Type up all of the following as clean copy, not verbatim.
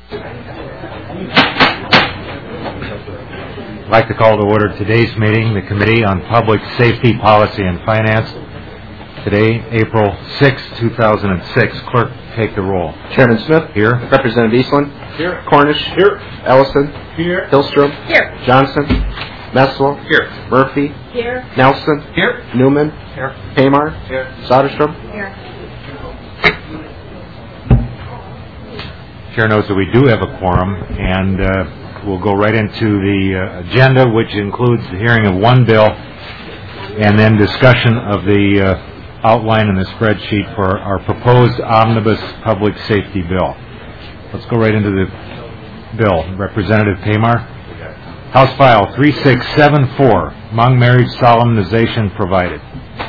I'd like to call to order today's meeting, the Committee on Public Safety, Policy, and Finance. Today, April 6, 2006. Clerk, take the roll. Chairman Smith. Here. Representative Eastland. Here. Cornish. Here. Ellison. Here. Hillstrom. Here. Johnson. Messel. Here. Murphy. Here. Nelson. Here. Newman. Here. Hamar. Here. Soderstrom. Here. Chair knows that we do have a quorum, and we'll go right into the agenda, which includes the hearing of one bill and then discussion of the outline in the spreadsheet for our proposed omnibus public safety bill. Let's go right into the bill. Representative Pamar. House File 3674, Hmong marriage solemnization provided.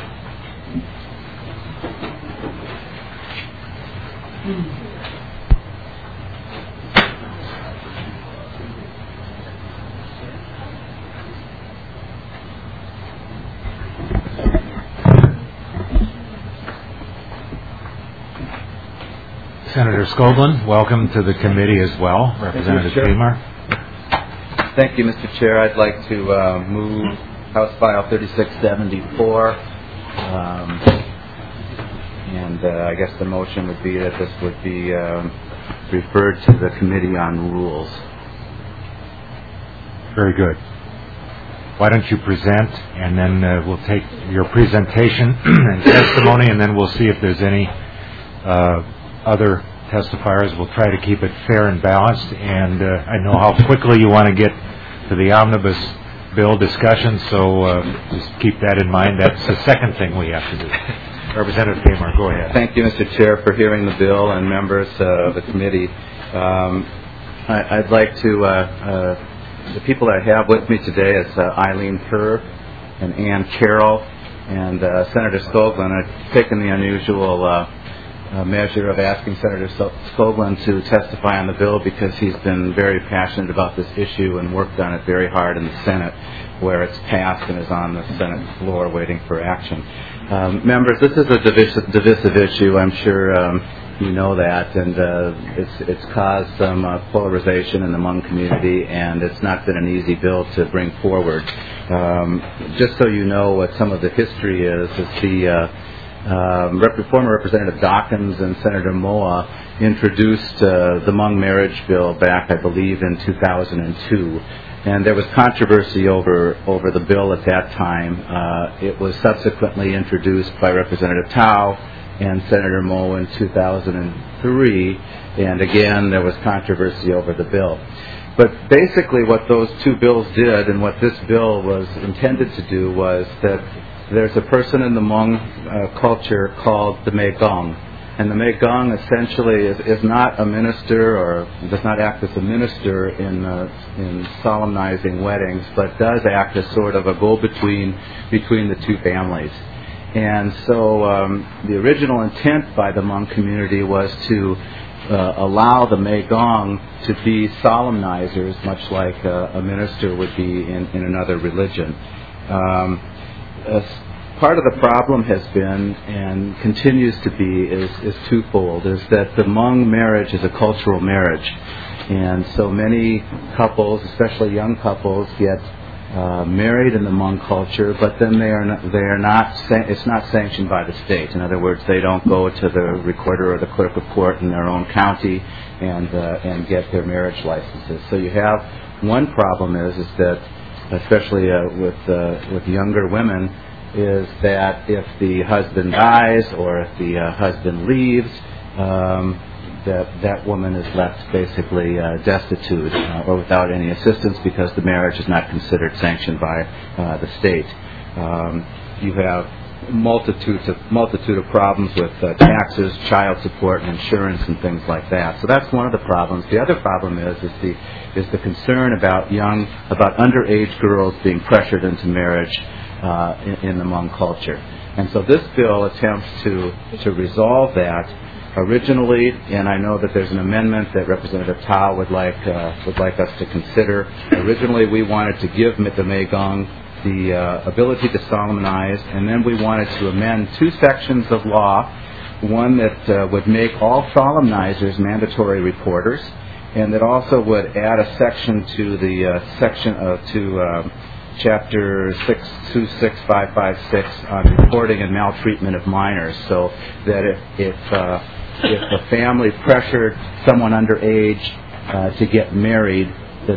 Senator Skoglund, welcome to the committee as well. Representative Pamar. Thank you, Mr. Chair. I'd like to move House File 3674. I guess the motion would be that this would be referred to the Committee on Rules. Very good. Why don't you present, and then we'll take your presentation and testimony, and then we'll see if there's any other testifiers. We'll try to keep it fair and balanced, and I know how quickly you want to get to the omnibus bill discussion, so just keep that in mind. That's the second thing we have to do. Representative Pamar, go ahead. Thank you, Mr. Chair, for hearing the bill and members of the committee. I'd like to, the people I have with me today is Eileen Kerr and Ann Carroll and Senator Skoglund. I've taken the unusual measure of asking Senator Skoglund to testify on the bill because he's been very passionate about this issue and worked on it very hard in the Senate, where it's passed and is on the Senate floor waiting for action. Members, this is a divisive issue. I'm sure you know that, and it's caused some polarization in the Hmong community, and it's not been an easy bill to bring forward. Just so you know what some of the history is the former Representative Dawkins and Senator Moa introduced the Hmong marriage bill back, I believe, in 2002. And there was controversy over the bill at that time. It was subsequently introduced by Representative Tao and Senator Moe in 2003. And again, there was controversy over the bill. But basically what those two bills did, and what this bill was intended to do, was that there's a person in the Hmong culture called the Mae Gong. And the Mae Gong essentially is not a minister, or does not act as a minister in solemnizing weddings, but does act as sort of a go-between between the two families. And so the original intent by the Hmong community was to allow the Mae Gong to be solemnizers, much like a minister would be in another religion. Part of the problem has been, and continues to be, is twofold, is that the Hmong marriage is a cultural marriage. And so many couples, especially young couples, get married in the Hmong culture, but then it's not sanctioned by the state. In other words, they don't go to the recorder or the clerk of court in their own county and get their marriage licenses. So you have one problem is that, especially with younger women, is that if the husband dies or if the husband leaves, that woman is left basically destitute or without any assistance because the marriage is not considered sanctioned by the state. You have multitude of problems with taxes, child support, and insurance, and things like that. So that's one of the problems. The other problem is the concern about underage girls being pressured into marriage in the Hmong culture. And so this bill attempts to resolve that. Originally, and I know that there's an amendment that Representative Tao would like us to consider. Originally, we wanted to give the Mae Gong the ability to solemnize, and then we wanted to amend two sections of law. One that would make all solemnizers mandatory reporters, and it also would add a section to the Chapter 626556 on reporting and maltreatment of minors, so that if a family pressured someone underage to get married,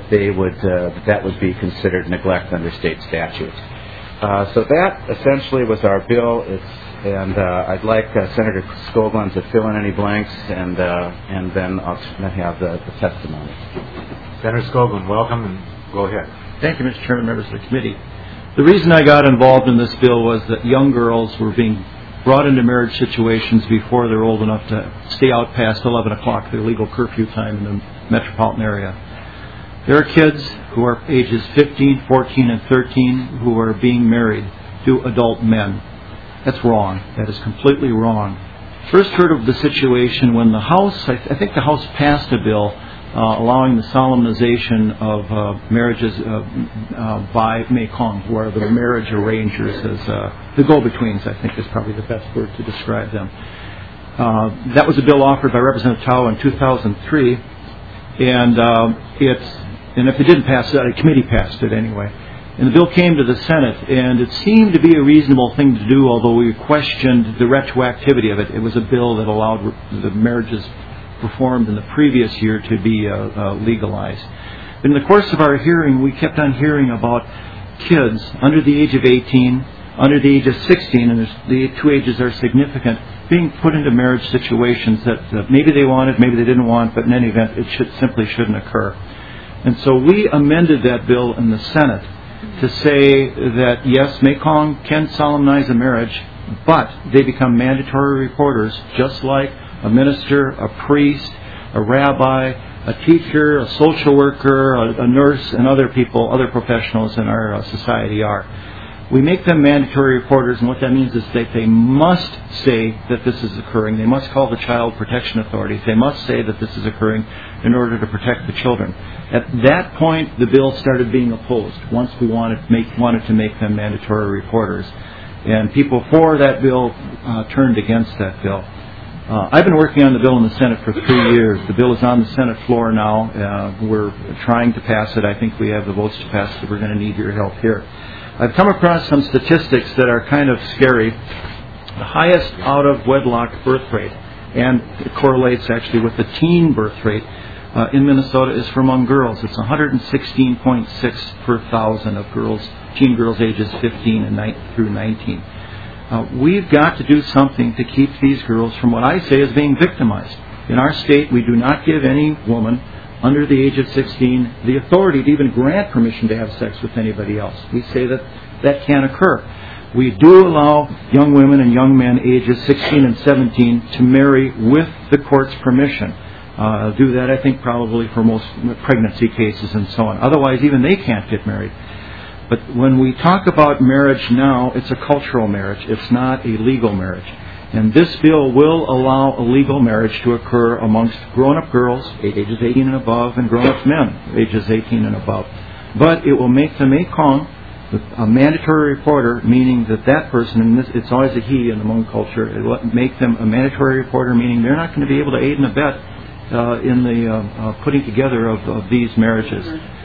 that would be considered neglect under state statute. So that essentially was our bill. I'd like Senator Skoglund to fill in any blanks, and then I'll have the testimony. Senator Skoglund, welcome, and go ahead. Thank you, Mr. Chairman, members of the committee. The reason I got involved in this bill was that young girls were being brought into marriage situations before they're old enough to stay out past 11 o'clock, their legal curfew time in the metropolitan area. There are kids who are ages 15, 14, and 13 who are being married to adult men. That's wrong. That is completely wrong. First heard of the situation when the House, I think the House passed a bill allowing the solemnization of marriages by Mekong, who are the marriage arrangers, as the go-betweens, I think is probably the best word to describe them. That was a bill offered by Representative Tao in 2003, and if it didn't pass it, a committee passed it anyway. And the bill came to the Senate, and it seemed to be a reasonable thing to do, although we questioned the retroactivity of it. It was a bill that allowed the marriages performed in the previous year to be legalized. In the course of our hearing, we kept on hearing about kids under the age of 18, under the age of 16, and the two ages are significant, being put into marriage situations that maybe they wanted, maybe they didn't want, but in any event, it simply shouldn't occur. And so we amended that bill in the Senate to say that, yes, Mekong can solemnize a marriage, but they become mandatory reporters, just like a minister, a priest, a rabbi, a teacher, a social worker, a nurse, and other people, other professionals in our society are. We make them mandatory reporters, and what that means is that they must say that this is occurring. They must call the child protection authorities. They must say that this is occurring in order to protect the children. At that point, the bill started being opposed, once we wanted to make them mandatory reporters. And people for that bill turned against that bill. I've been working on the bill in the Senate for 3 years. The bill is on the Senate floor now. We're trying to pass it. I think we have the votes to pass it. We're going to need your help here. I've come across some statistics that are kind of scary. The highest out-of-wedlock birth rate, and it correlates actually with the teen birth rate in Minnesota, is for among girls. It's 116.6 per thousand of girls, teen girls ages 15 through 19. We've got to do something to keep these girls from what I say is being victimized. In our state, we do not give any woman under the age of 16 the authority to even grant permission to have sex with anybody else. We say that that can't occur. We do allow young women and young men ages 16 and 17 to marry with the court's permission. Do that, I think, probably for most pregnancy cases and so on. Otherwise, even they can't get married. But when we talk about marriage now, it's a cultural marriage. It's not a legal marriage. And this bill will allow a legal marriage to occur amongst grown-up girls, ages 18 and above, and grown-up men, ages 18 and above. But it will make the Mekong a mandatory reporter, meaning that person, and it's always a he in the Hmong culture, it will make them a mandatory reporter, meaning they're not going to be able to aid and abet in the putting together of these marriages.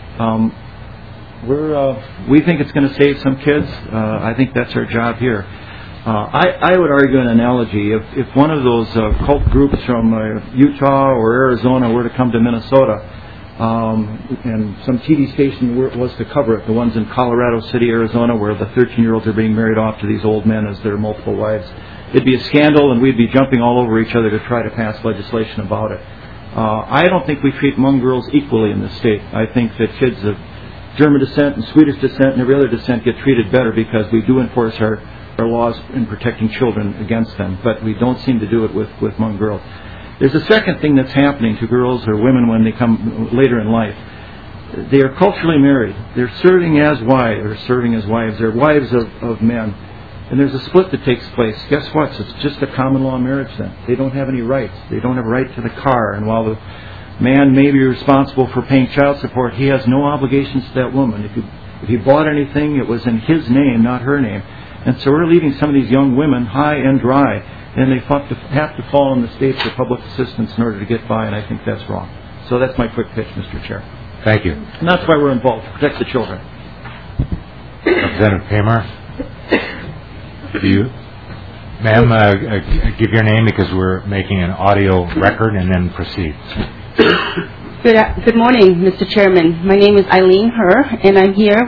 We think it's going to save some kids. I think that's our job here. I would argue an analogy. If one of those cult groups from Utah or Arizona were to come to Minnesota, and some TV station was to cover it, the ones in Colorado City, Arizona, where the 13-year-olds are being married off to these old men as their multiple wives, it'd be a scandal, and we'd be jumping all over each other to try to pass legislation about it. I don't think we treat Hmong girls equally in this state. I think that kids of German descent and Swedish descent and every other descent get treated better because we do enforce our laws in protecting children against them, but we don't seem to do it with Hmong girls. There's a second thing that's happening to girls or women when they come later in life. They are culturally married. They're serving as wives. They're wives of men. And there's a split that takes place. Guess what? It's just a common law marriage then. They don't have any rights. They don't have a right to the car. And while the man may be responsible for paying child support, he has no obligations to that woman. If he bought anything, it was in his name, not her name. And so we're leaving some of these young women high and dry, and they have to fall on the state for public assistance in order to get by, and I think that's wrong. So that's my quick pitch, Mr. Chair. Thank you. And that's why we're involved, to protect the children. Representative Paymer? Do you? Ma'am, give your name because we're making an audio record, and then proceed. Good morning, Mr. Chairman. My name is Eileen Herr, and I'm here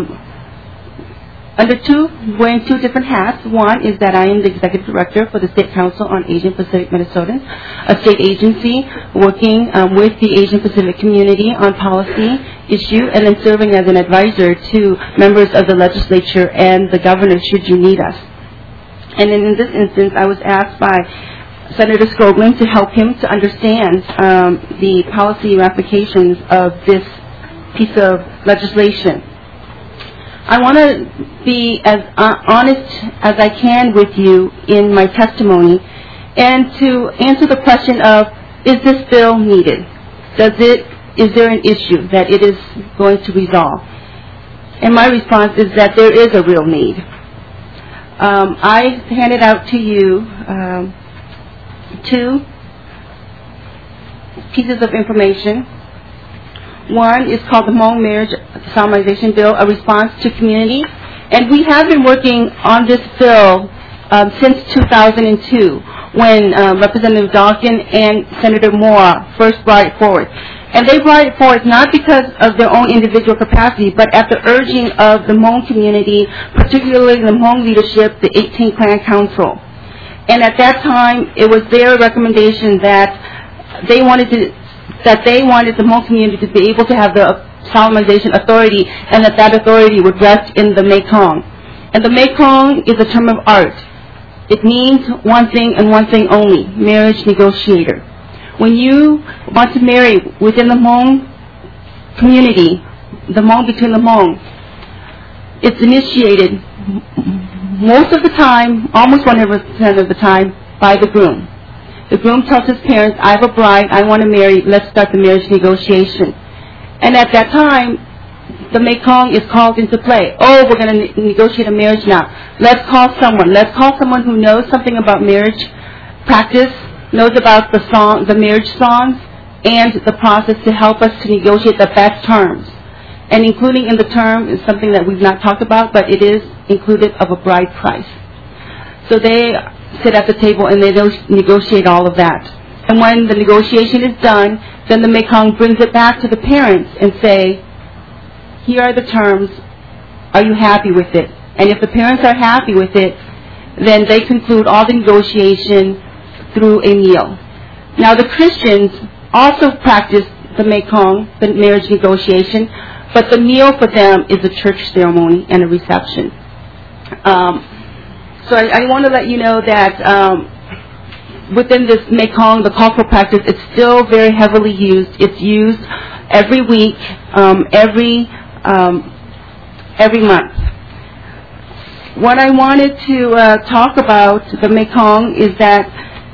wearing two different hats. One is that I am the Executive Director for the State Council on Asian Pacific Minnesotans, a state agency working with the Asian Pacific community on policy issue, and then serving as an advisor to members of the legislature and the governor should you need us. And then in this instance, I was asked by Senator Skogman to help him to understand the policy ramifications of this piece of legislation. I want to be as honest as I can with you in my testimony and to answer the question of, is this bill needed? Is there an issue that it is going to resolve? And my response is that there is a real need. I handed out to you two pieces of information. One is called the Hmong Marriage Solemnization Bill, a response to community. And we have been working on this bill since 2002 when Representative Dawkins and Senator Moore first brought it forward. And they brought it forward not because of their own individual capacity, but at the urging of the Hmong community, particularly the Hmong leadership, the 18 Clan Council. And at that time, it was their recommendation that they wanted the Hmong community to be able to have the solemnization authority, and that authority would rest in the Mekong. And the Mekong is a term of art. It means one thing and one thing only: marriage negotiator. When you want to marry within the Hmong community, the Hmong between the Hmong, it's initiated most of the time, almost 100% of the time, by the groom. The groom tells his parents, I have a bride, I want to marry, let's start the marriage negotiation. And at that time, the Mekong is called into play. Oh, we're going to negotiate a marriage now. Let's call someone. Let's call someone who knows something about marriage practice, knows about the marriage songs, and the process to help us to negotiate the best terms. And including in the term is something that we've not talked about, but it is included of a bride price. So they sit at the table and they negotiate all of that. And when the negotiation is done, then the Mekong brings it back to the parents and say, here are the terms, are you happy with it? And if the parents are happy with it, then they conclude all the negotiation through a meal. Now the Christians also practice the Mekong, the marriage negotiation, but the meal for them is a church ceremony and a reception. So I want to let you know that within this Mekong, the cultural practice, it's still very heavily used. It's used every week, every month. What I wanted to talk about the Mekong is that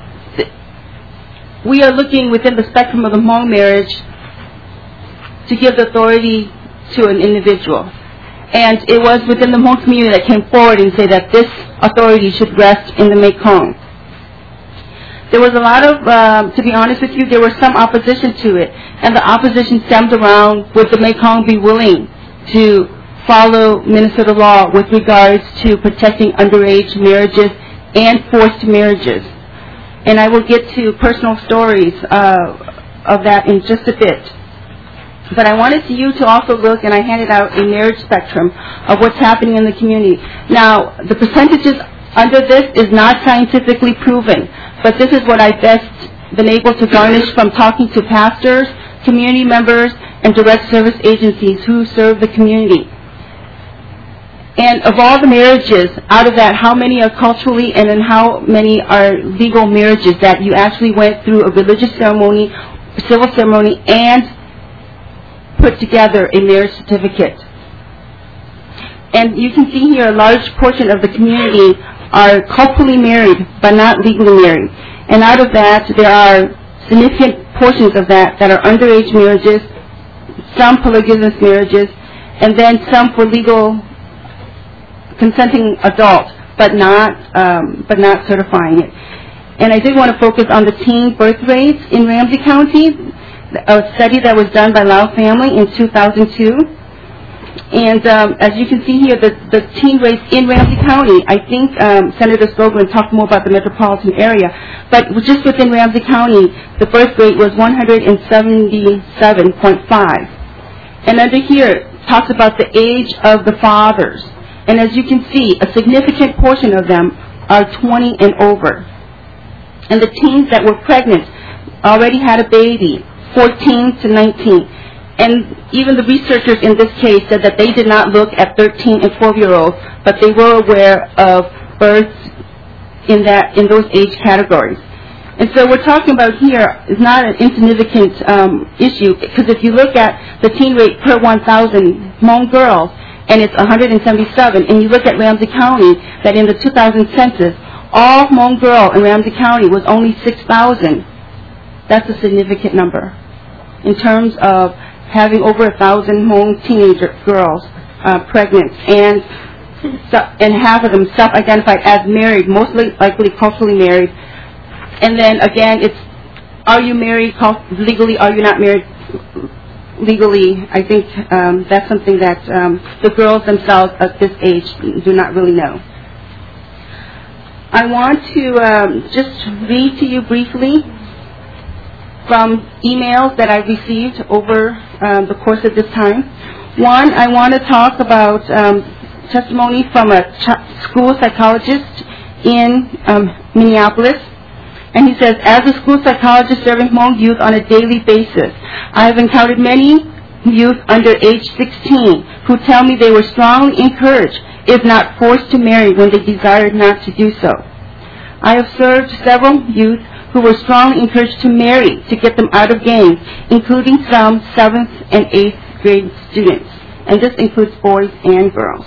we are looking within the spectrum of the Hmong marriage to give the authority to an individual. And it was within the Hmong community that came forward and said that this authority should rest in the Mekong. There was a lot of, to be honest with you, there was some opposition to it. And the opposition stemmed around, would the Mekong be willing to follow Minnesota law with regards to protecting underage marriages and forced marriages. And I will get to personal stories of that in just a bit. But I wanted you to also look, and I handed out a marriage spectrum of what's happening in the community. Now, the percentages under this is not scientifically proven, but this is what I've best been able to garnish from talking to pastors, community members, and direct service agencies who serve the community. And of all the marriages, out of that, how many are culturally, and then how many are legal marriages that you actually went through a religious ceremony, civil ceremony, and put together a marriage certificate. And you can see here a large portion of the community are culturally married, but not legally married. And out of that, there are significant portions of that are underage marriages, some polygamous marriages, and then some for legal consenting adults, but not certifying it. And I did want to focus on the teen birth rates in Ramsey County. a study that was done by Lau Family in 2002. And as you can see here, the teen rates in Ramsey County, I think Senator Scoggin talked more about the metropolitan area, but just within Ramsey County, the birth rate was 177.5. And under here, talks about the age of the fathers. And as you can see, a significant portion of them are 20 and over. And the teens that were pregnant already had a baby, 14 to 19. And even the researchers in this case said that they did not look at 13 and 12-year-olds, but they were aware of births in those age categories. And so we're talking about here is not an insignificant issue, because if you look at the teen rate per 1,000 Hmong girls, and it's 177, and you look at Ramsey County, that in the 2000 census, all Hmong girl in Ramsey County was only 6,000. That's a significant number in terms of having over 1,000 Hmong teenager girls pregnant, and half of them self-identified as married, most likely culturally married. And then again, it's, are you married legally, are you not married legally? I think that's something that the girls themselves at this age do not really know. I want to just read to you briefly from emails that I received over the course of this time. One, I want to talk about testimony from a school psychologist in Minneapolis. And he says, as a school psychologist serving Hmong youth on a daily basis, I have encountered many youth under age 16 who tell me they were strongly encouraged, if not forced to marry when they desired not to do so. I have served several youth who were strongly encouraged to marry to get them out of gangs, including some 7th and 8th grade students. And this includes boys and girls.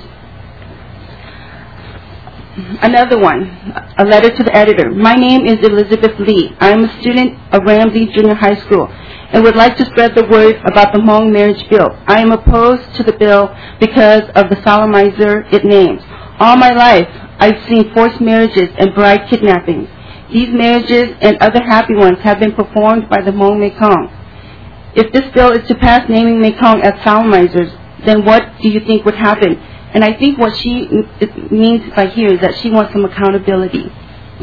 Another one, a letter to the editor. My name is Elizabeth Lee. I am a student of Ramsey Junior High School and would like to spread the word about the Hmong marriage bill. I am opposed to the bill because of the solemnizer it names. All my life, I've seen forced marriages and bride kidnappings. These marriages and other happy ones have been performed by the Hmong Mekong. If this bill is to pass naming Mekong as solemnizers, then what do you think would happen? And I think what she means by here is that she wants some accountability.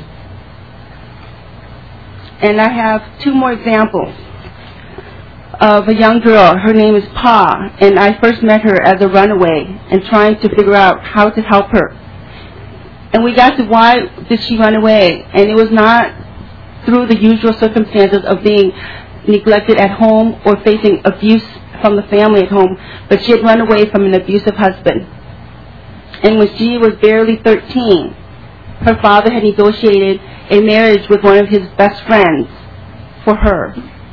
And I have two more examples of a young girl. Her name is Pa, and I first met her as a runaway and trying to figure out how to help her. And we got to why did she run away, and it was not through the usual circumstances of being neglected at home or facing abuse from the family at home, but she had run away from an abusive husband. And when she was barely 13, her father had negotiated a marriage with one of his best friends for her.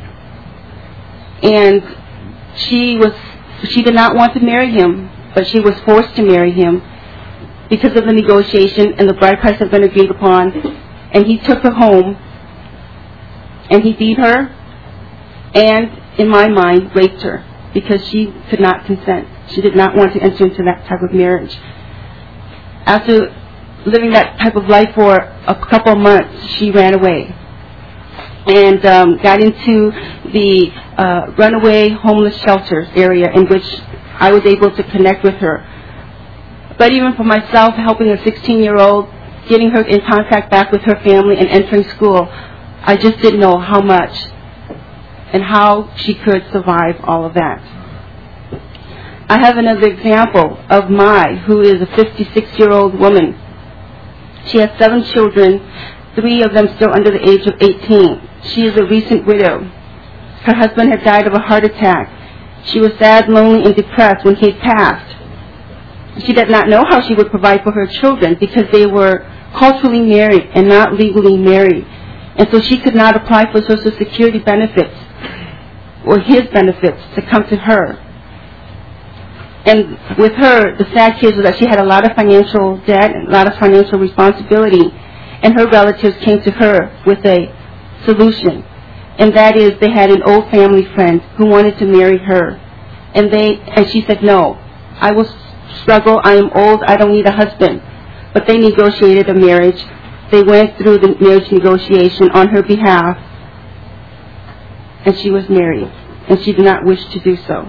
And she did not want to marry him, but she was forced to marry him because of the negotiation, and the bride price had been agreed upon. And he took her home, and he beat her, and, in my mind, raped her, because she could not consent. She did not want to enter into that type of marriage. After living that type of life for a couple of months, she ran away and got into the runaway homeless shelters area, in which I was able to connect with her. But even for myself, helping a 16-year-old, getting her in contact back with her family and entering school, I just didn't know how much and how she could survive all of that. I have another example of Mai, who is a 56-year-old woman. She has 7 children, 3 of them still under the age of 18. She is a recent widow. Her husband had died of a heart attack. She was sad, lonely, and depressed when he had passed. She did not know how she would provide for her children because they were culturally married and not legally married. And so she could not apply for Social Security benefits or his benefits to come to her. And with her, the sad case was that she had a lot of financial debt and a lot of financial responsibility, and her relatives came to her with a solution. And that is, they had an old family friend who wanted to marry her. And she said, no, I will struggle, I am old, I don't need a husband. But they negotiated a marriage. They went through the marriage negotiation on her behalf. and she was married, and she did not wish to do so.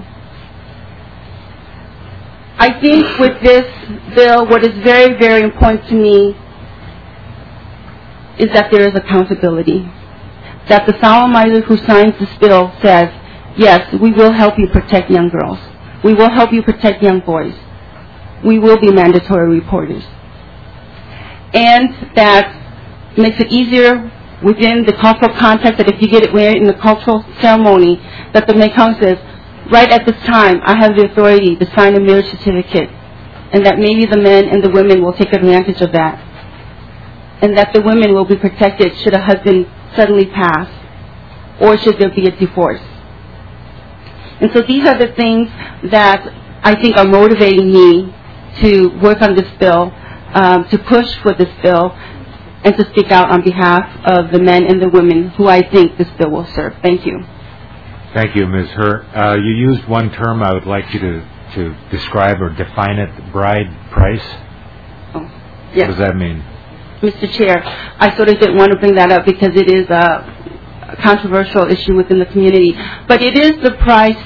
I think with this bill, what is very, very important to me is that there is accountability. That the solemnizer who signs this bill says, yes, we will help you protect young girls. We will help you protect young boys. We will be mandatory reporters. And that makes it easier within the cultural context that if you get it married in the cultural ceremony, that the Mekong says, right at this time, I have the authority to sign a marriage certificate, and that maybe the men and the women will take advantage of that, and that the women will be protected should a husband suddenly pass, or should there be a divorce. And so these are the things that I think are motivating me to work on this bill, to push for this bill, and to speak out on behalf of the men and the women who I think this bill will serve. Thank you. Thank you, Ms. Herr. You used one term I would like you to describe or define it, bride price. Oh, yes. What does that mean? Mr. Chair, I sort of didn't want to bring that up because it is a controversial issue within the community. But it is the price,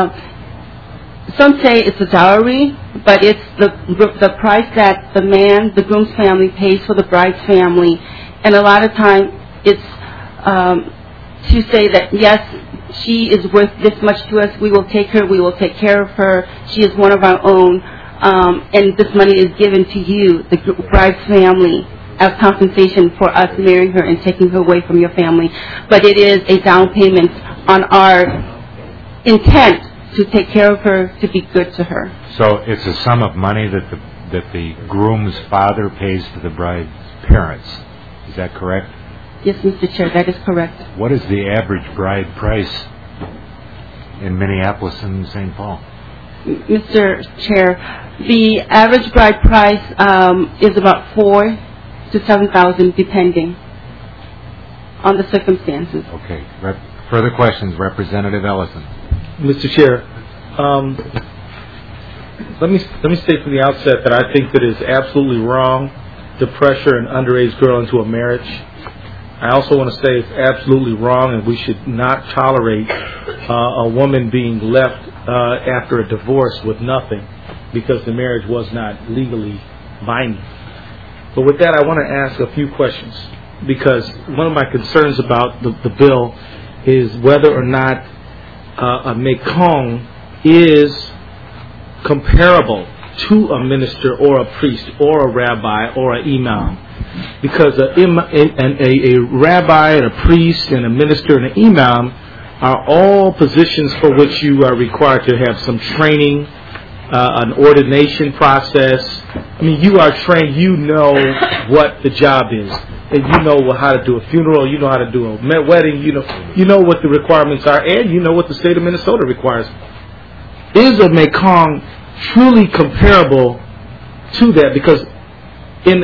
some say it's a dowry, but it's the price that the man, the groom's family, pays for the bride's family. And a lot of time it's to say that, yes, she is worth this much to us, we will take her, we will take care of her, she is one of our own, and this money is given to you, the bride's family, as compensation for us marrying her and taking her away from your family. But it is a down payment on our intent to take care of her, to be good to her. So it's a sum of money that the groom's father pays to the bride's parents. Is that correct? Yes, Mr. Chair, that is correct. What is the average bride price in Minneapolis and St. Paul? Mr. Chair, the average bride price is about $4,000 to $7,000, depending on the circumstances. Okay. Further questions, Representative Ellison. Mr. Chair, let me state from the outset that I think that it is absolutely wrong to pressure an underage girl into a marriage. I also want to say it's absolutely wrong, and we should not tolerate a woman being left after a divorce with nothing because the marriage was not legally binding. But with that, I want to ask a few questions, because one of my concerns about the bill is whether or not a Mekong is comparable to a minister or a priest or a rabbi or an imam. Because a rabbi and a priest and a minister and an imam are all positions for which you are required to have some training, an ordination process. I mean, you are trained, you know what the job is. And you know how to do a funeral, you know how to do a wedding, you know what the requirements are, and you know what the state of Minnesota requires. Is a Mekong truly comparable to that? Because in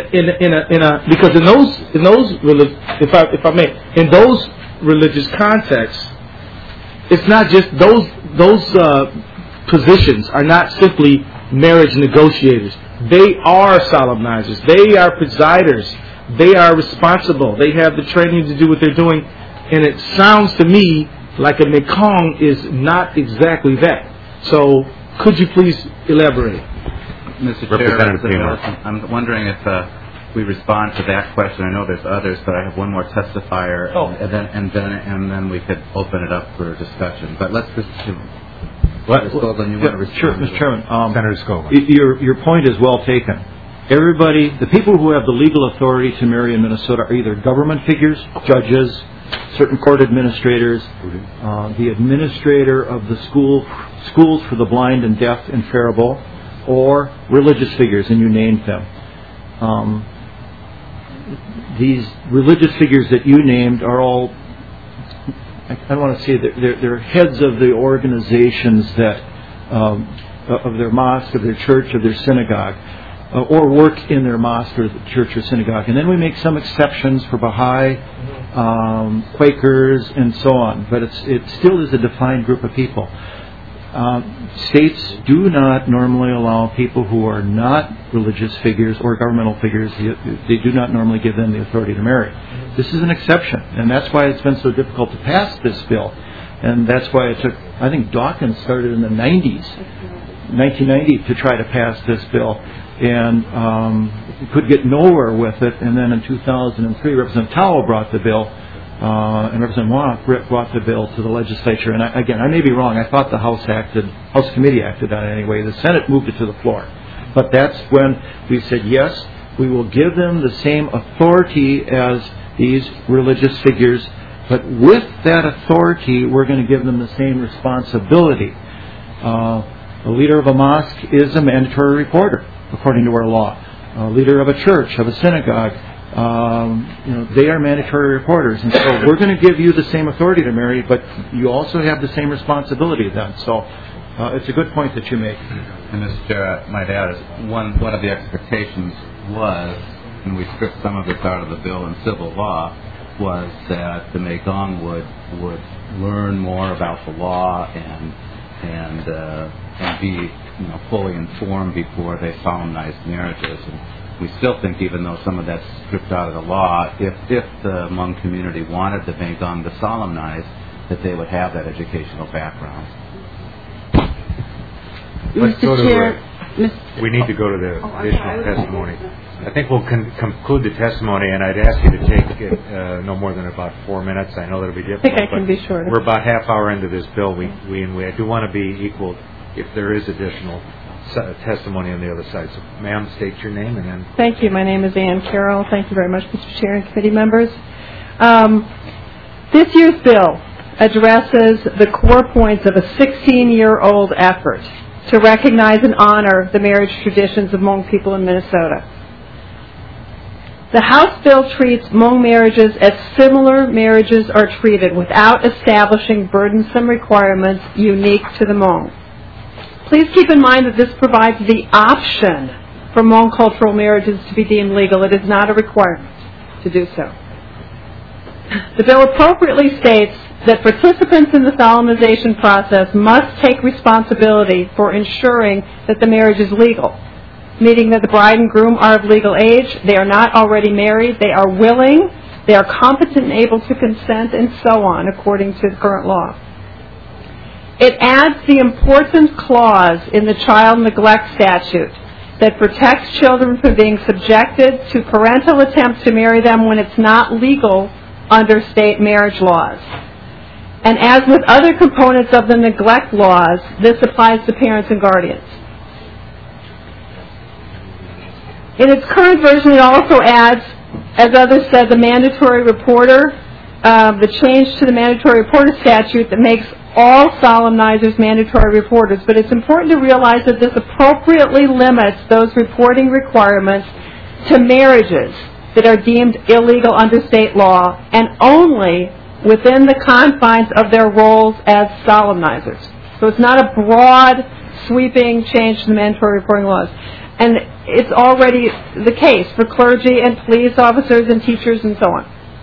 those religious contexts, it's not just those positions are not simply marriage negotiators. They are solemnizers. They are presiders. They are responsible. They have the training to do what they're doing. And it sounds to me like a Mekong is not exactly that. So could you please elaborate? Mr. Chair, I'm wondering if we respond to that question. I know there's others, but I have one more testifier, and then we could open it up for discussion. But let's just... Senator Scoggin, you want to respond? Sure, Mr. Chairman. Senator Scoggin. Your point is well taken. Everybody, the people who have the legal authority to marry in Minnesota are either government figures, judges, certain court administrators, the administrator of the schools for the blind and deaf in Faribault, or religious figures, and you named them. These religious figures that you named are all, I don't want to say that they're heads of the organizations that of their mosque, of their church, of their synagogue, or work in their mosque or church or synagogue. And then we make some exceptions for Baha'i, Quakers, and so on. But it still is a defined group of people. States do not normally allow people who are not religious figures or governmental figures, they do not normally give them the authority to marry. This is an exception, and that's why it's been so difficult to pass this bill. And that's why it took, I think Dawkins started in the 1990, to try to pass this bill. And could get nowhere with it. And then in 2003, Representative Towell brought the bill. And Representative Warnock brought the bill to the legislature. And again, I may be wrong. I thought the House Committee acted on it anyway. The Senate moved it to the floor. But that's when we said, yes, we will give them the same authority as these religious figures. But with that authority, we're going to give them the same responsibility. The leader of a mosque is a mandatory reporter, according to our law. A leader of a church, of a synagogue, they are mandatory reporters. And so we're going to give you the same authority to marry, but you also have the same responsibility then. So it's a good point that you make. And Mr. Chair, I might add, one of the expectations was, and we stripped some of this out of the bill in civil law, was that the Megong would learn more about the law and be fully informed before they solemnized marriages. And we still think, even though some of that's stripped out of the law, if the Hmong community wanted the Megong to solemnize, that they would have that educational background. Mr. Chair, we need to go to the additional testimony. I think we'll conclude the testimony, and I'd ask you to take no more than about 4 minutes. I know that'll be difficult. I think I can be shorter. We're about half hour into this bill. We do want to be equal if there is additional testimony on the other side. So, ma'am, state your name and then. Thank you. My name is Ann Carroll. Thank you very much, Mr. Chair and committee members. This year's bill addresses the core points of a 16-year-old effort to recognize and honor the marriage traditions of Hmong people in Minnesota. The House bill treats Hmong marriages as similar marriages are treated without establishing burdensome requirements unique to the Hmong. Please keep in mind that this provides the option for Hmong cultural marriages to be deemed legal. It is not a requirement to do so. The bill appropriately states that participants in the solemnization process must take responsibility for ensuring that the marriage is legal, meaning that the bride and groom are of legal age, they are not already married, they are willing, they are competent and able to consent, and so on, according to the current law. It adds the important clause in the child neglect statute that protects children from being subjected to parental attempts to marry them when it's not legal under state marriage laws. And as with other components of the neglect laws, this applies to parents and guardians. In its current version, it also adds, as others said, the mandatory reporter, the change to the mandatory reporter statute that makes all solemnizers mandatory reporters. But it's important to realize that this appropriately limits those reporting requirements to marriages that are deemed illegal under state law and only within the confines of their roles as solemnizers. So it's not a broad, sweeping change to the mandatory reporting laws. And it's already the case for clergy and police officers and teachers and so on.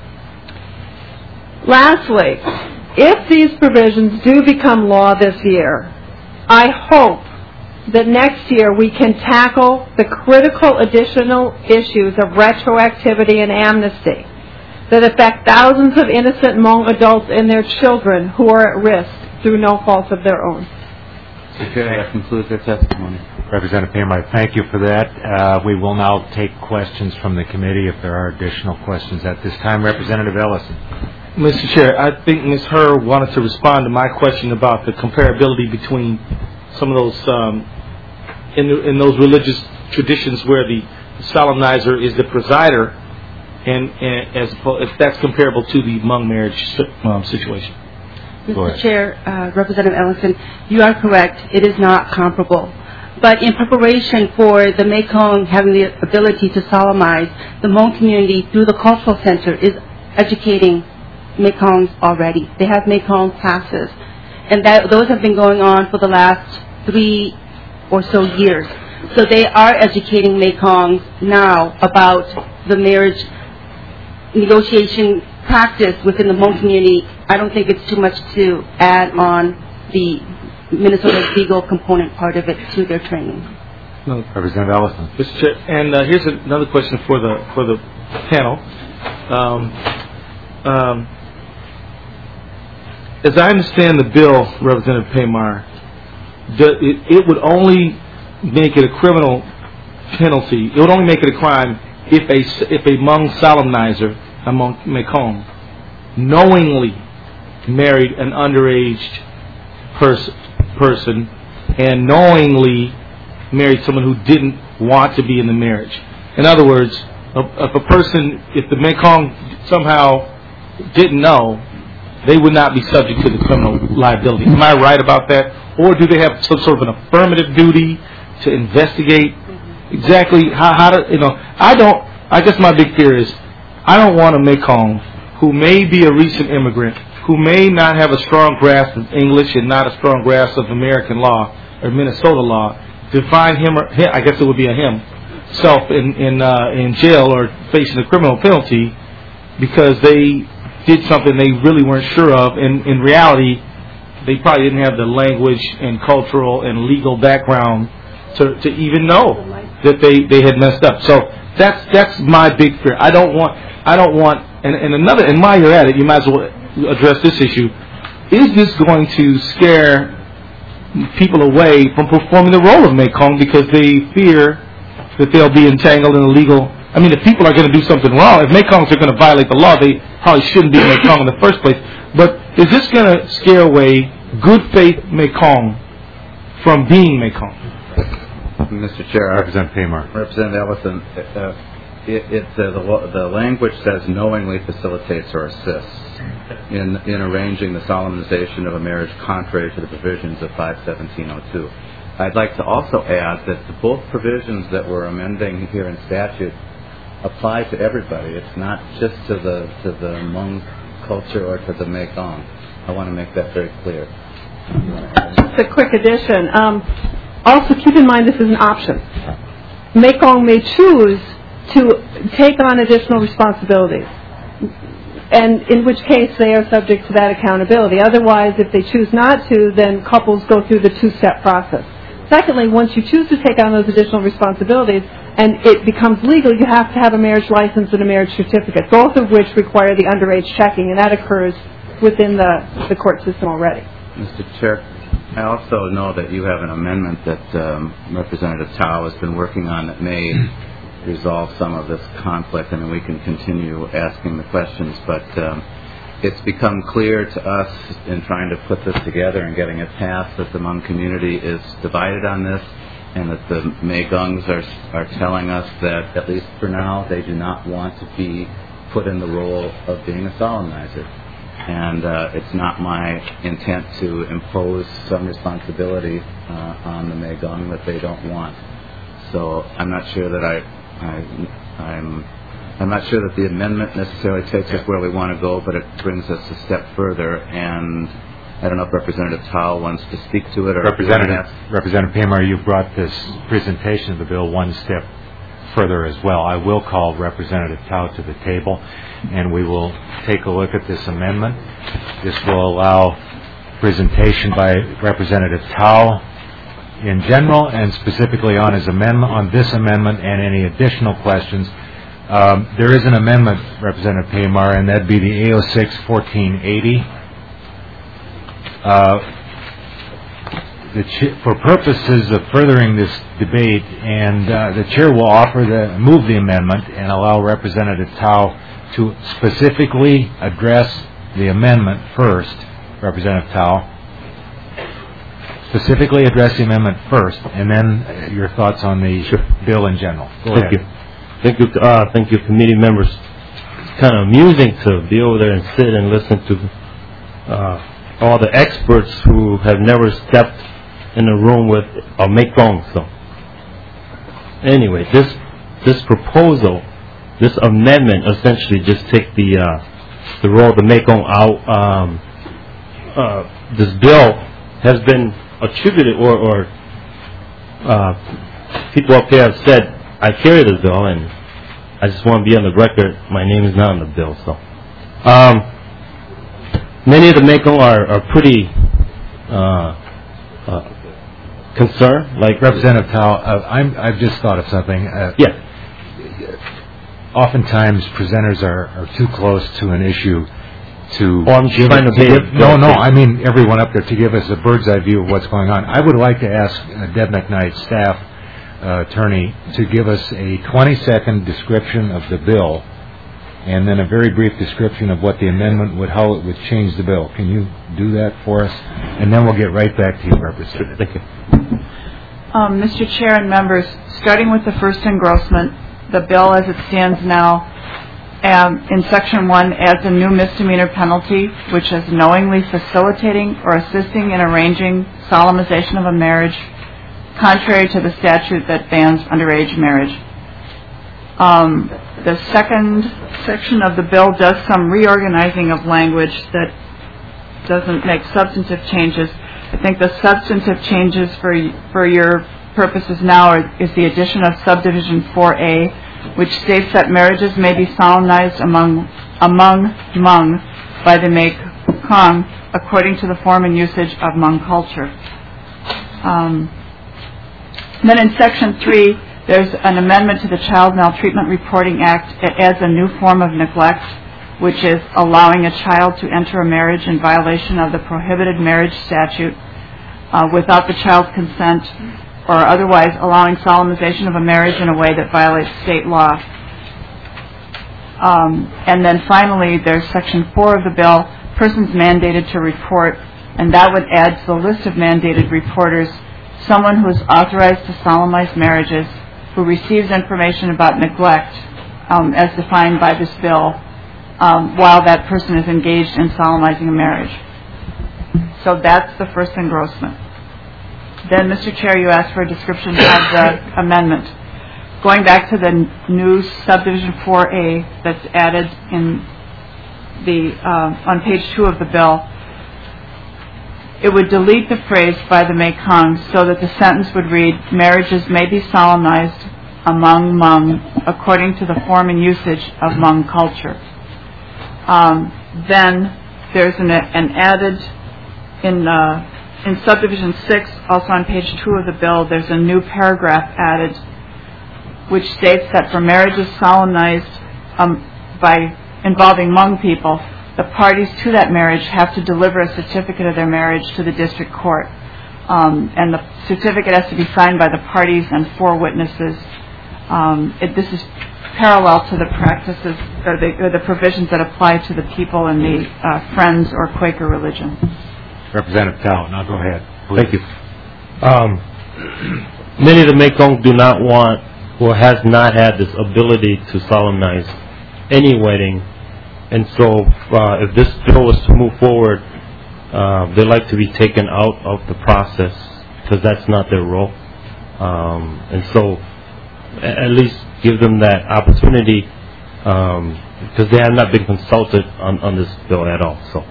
Lastly, if these provisions do become law this year, I hope that next year we can tackle the critical additional issues of retroactivity and amnesty that affect thousands of innocent Hmong adults and their children who are at risk through no fault of their own. Mr. Chair, that concludes their testimony. Representative Payne, I thank you for that. We will now take questions from the committee if there are additional questions at this time. Representative Ellison. Mr. Chair, I think Ms. Herr wanted to respond to my question about the comparability between some of those in those religious traditions where the solemnizer is the presider, and if that's comparable to the Hmong marriage situation. Mr. Chair, Representative Ellison, you are correct. It is not comparable. But in preparation for the Mekong having the ability to solemnize, the Hmong community through the Cultural Center is educating Mekongs already. They have Mekong classes. And those have been going on for the last 3 or so years. So they are educating Mekongs now about the marriage negotiation practice within the Hmong community. I don't think it's too much to add on the Minnesota legal component part of it to their training. No. Representative Ellison. Mr. Chair, and here's another question for the panel. as I understand the bill, Representative Paymar, it would only make it a criminal penalty. It would only make it a crime if a Hmong solemnizer, a Mekong, knowingly married an underage person and knowingly married someone who didn't want to be in the marriage. In other words, if the Mekong somehow didn't know, they would not be subject to the criminal liability. Am I right about that? Or do they have some sort of an affirmative duty to investigate exactly how to, I guess my big fear is I don't want a Mekong who may be a recent immigrant, who may not have a strong grasp of English and not a strong grasp of American law or Minnesota law, to find him, or I guess it would be a himself in jail or facing a criminal penalty because they did something they really weren't sure of, and in reality they probably didn't have the language and cultural and legal background to even know that they had messed up. So that's my big fear. I don't want and while you're at it, you might as well address this issue. Is this going to scare people away from performing the role of Mekong because they fear that they'll be entangled in illegal? I mean, if people are going to do something wrong, if Mekongs are going to violate the law, they probably shouldn't be Mekong in the first place. But is this going to scare away good faith Mekong from being Mekong? Mr. Chair, Representative Paymar. Representative Ellison, the language says knowingly facilitates or assists in arranging the solemnization of a marriage contrary to the provisions of 51702. I'd like to also add that both provisions that we're amending here in statute apply to everybody. It's not just to the Hmong culture or to the Mekong. I want to make that very clear. Just a quick addition. Also, keep in mind this is an option. Mekong may choose to take on additional responsibilities, and in which case they are subject to that accountability. Otherwise, if they choose not to, then couples go through the two-step process. Secondly, once you choose to take on those additional responsibilities and it becomes legal, you have to have a marriage license and a marriage certificate, both of which require the underage checking, and that occurs within the court system already. Mr. Chair, I also know that you have an amendment that Representative Tao has been working on that may resolve some of this conflict. I mean, we can continue asking the questions, but it's become clear to us in trying to put this together and getting it passed that the Hmong community is divided on this, and that the Mekongs are telling us that, at least for now, they do not want to be put in the role of being a solemnizer. And it's not my intent to impose some responsibility on the Mekong that they don't want. So I'm not sure that I'm not sure that the amendment necessarily takes us where we want to go, but it brings us a step further. And I don't know if Representative Tao wants to speak to it or Representative Paymar, you've brought this presentation of the bill one step further as well. I will call Representative Tao to the table, and we will take a look at this amendment. This will allow presentation by Representative Tao in general and specifically on his amendment, on this amendment, and any additional questions. There is an amendment, Representative Paymar, and that'd be the AO6-1480. For purposes of furthering this debate, and the chair will move the amendment and allow Representative Tao to specifically address the amendment first. Representative Tao, specifically address the amendment first, and then your thoughts on the bill in general. Go ahead. Thank you, committee members. It's kind of amusing to be over there and sit and listen to all the experts who have never stepped in a room with a Mekong. So, anyway, this proposal, this amendment, essentially just take the role of the Mekong out. This bill has been attributed, or people up here have said, I carry this bill, and I just want to be on the record, my name is not on the bill. So, many of the Mekong are pretty concerned. Like Representative Tao, I've just thought of something. Yeah. Oftentimes, presenters are too close to an issue, to... Oh, I'm just trying to give- give- No, I mean everyone up there to give us a bird's eye view of what's going on. I would like to ask Deb McKnight, staff attorney, to give us a 20-second description of the bill and then a very brief description of what the amendment would, how it would change the bill. Can you do that for us? And then we'll get right back to you, Representative. Thank you. Mr. Chair and members, starting with the first engrossment, the bill as it stands now in Section 1 adds a new misdemeanor penalty, which is knowingly facilitating or assisting in arranging solemnization of a marriage, contrary to the statute that bans underage marriage. The second section of the bill does some reorganizing of language that doesn't make substantive changes. I think the substantive changes for your purposes now is the addition of subdivision 4A, which states that marriages may be solemnized among Hmong by the Mekong according to the form and usage of Hmong culture. Then in Section 3, there's an amendment to the Child Maltreatment Reporting Act. It adds a new form of neglect, which is allowing a child to enter a marriage in violation of the prohibited marriage statute without the child's consent, or otherwise allowing solemnization of a marriage in a way that violates state law. And then finally, there's Section 4 of the bill, persons mandated to report, and that would add to the list of mandated reporters someone who is authorized to solemnize marriages, who receives information about neglect as defined by this bill while that person is engaged in solemnizing a marriage. So that's the first engrossment. Then, Mr. Chair, you asked for a description of the amendment. Going back to the new subdivision 4A that's added in on page 2 of the bill, it would delete the phrase by the Mekong so that the sentence would read, marriages may be solemnized among Hmong according to the form and usage of Hmong culture. Then there's an added, in subdivision 6, also on page 2 of the bill, there's a new paragraph added which states that for marriages solemnized by involving Hmong people, the parties to that marriage have to deliver a certificate of their marriage to the district court. And the certificate has to be signed by the parties and 4 witnesses. This is parallel to the practices or the provisions that apply to the people in the Friends or Quaker religion. Representative Tao, now go ahead. Please. Thank you. Many of the Mekong do not want or has not had this ability to solemnize any wedding. And so if this bill was to move forward, they'd like to be taken out of the process because that's not their role. And so at least give them that opportunity because they have not been consulted on this bill at all. So,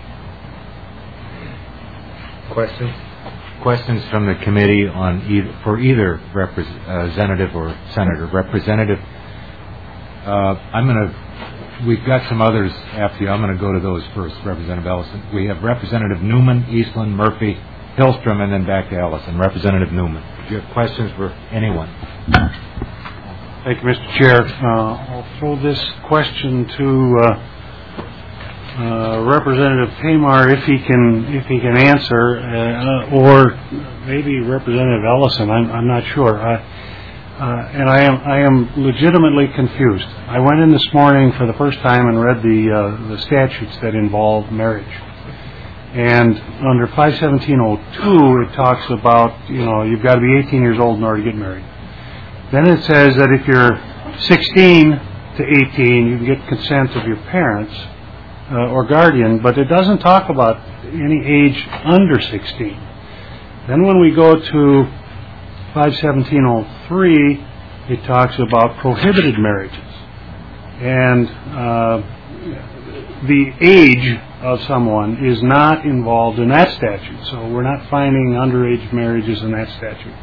questions from the committee on for either representative or senator. Representative, we've got some others after you. I'm going to go to those first. Representative Ellison. We have Representative Newman, Eastland, Murphy, Hillstrom, and then back to Ellison. Representative Newman. Do you have questions for anyone? Thank you, Mr. Chair. I'll throw this question to Representative Tamar if he can answer, or maybe Representative Ellison. I'm not sure. And I am legitimately confused. I went in this morning for the first time and read the statutes that involve marriage. And under 517.02, it talks about, you've got to be 18 years old in order to get married. Then it says that if you're 16 to 18, you can get consent of your parents or guardian, but it doesn't talk about any age under 16. Then when we go to 517.03, it talks about prohibited marriages. And the age of someone is not involved in that statute. So we're not finding underage marriages in that statute.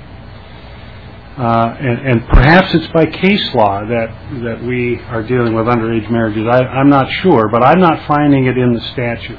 And perhaps it's by case law that we are dealing with underage marriages. I'm not sure, but I'm not finding it in the statute.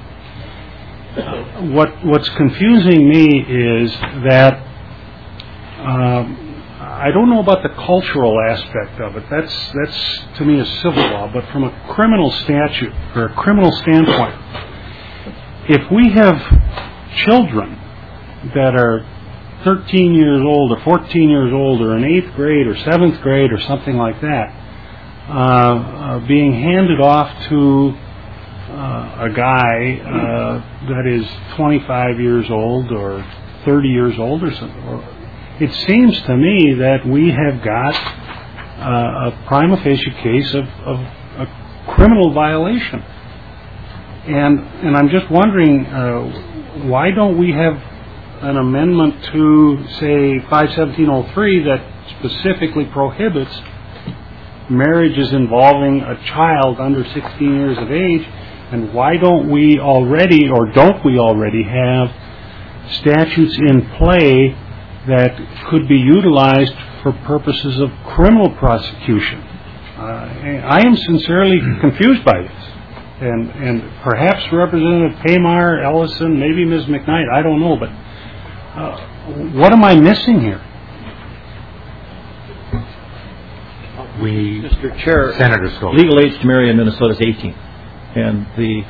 What's confusing me is that I don't know about the cultural aspect of it. That's to me a civil law. But from a criminal statute or a criminal standpoint, if we have children that are 13 years old or 14 years old or in 8th grade or 7th grade or something like that, being handed off to a guy that is 25 years old or 30 years old or something, it seems to me that we have got a prima facie case of a criminal violation. And I'm just wondering, why don't we have an amendment to, say, 51703 that specifically prohibits marriages involving a child under 16 years of age, and why don't we already, or don't we already have statutes in play that could be utilized for purposes of criminal prosecution? I am sincerely confused by this. And perhaps Representative Paymar, Ellison, maybe Ms. McKnight, I don't know, but what am I missing here? Mr. Chair, Senator Scola. Legal age to marry in Minnesota is 18. And the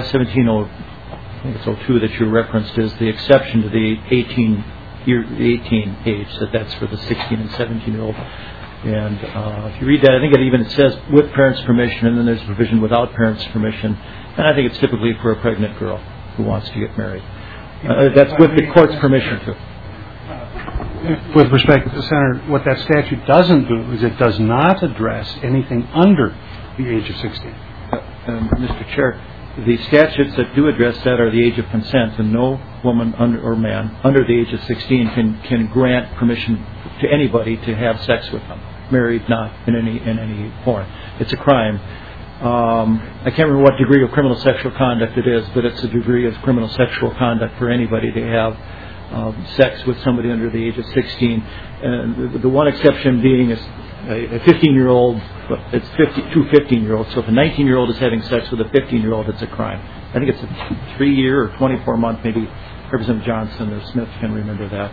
517-02 that you referenced is the exception to the 18 age, that's for the 16 and 17-year-old. And if you read that, I think it says with parents' permission, and then there's a provision without parents' permission. And I think it's typically for a pregnant girl who wants to get married. That's with the court's permission, too. With respect to the Senator, what that statute doesn't do is it does not address anything under the age of 16. Mr. Chair, the statutes that do address that are the age of consent, and no woman or man under the age of 16 can grant permission to anybody to have sex with them, married, not in any form. It's a crime. I can't remember what degree of criminal sexual conduct it is, but it's a degree of criminal sexual conduct for anybody to have sex with somebody under the age of 16. And the one exception being a 15-year-old, it's two 15-year-olds. So if a 19-year-old is having sex with a 15-year-old, it's a crime. I think it's a 3-year or 24-month, maybe Representative Johnson or Smith can remember that.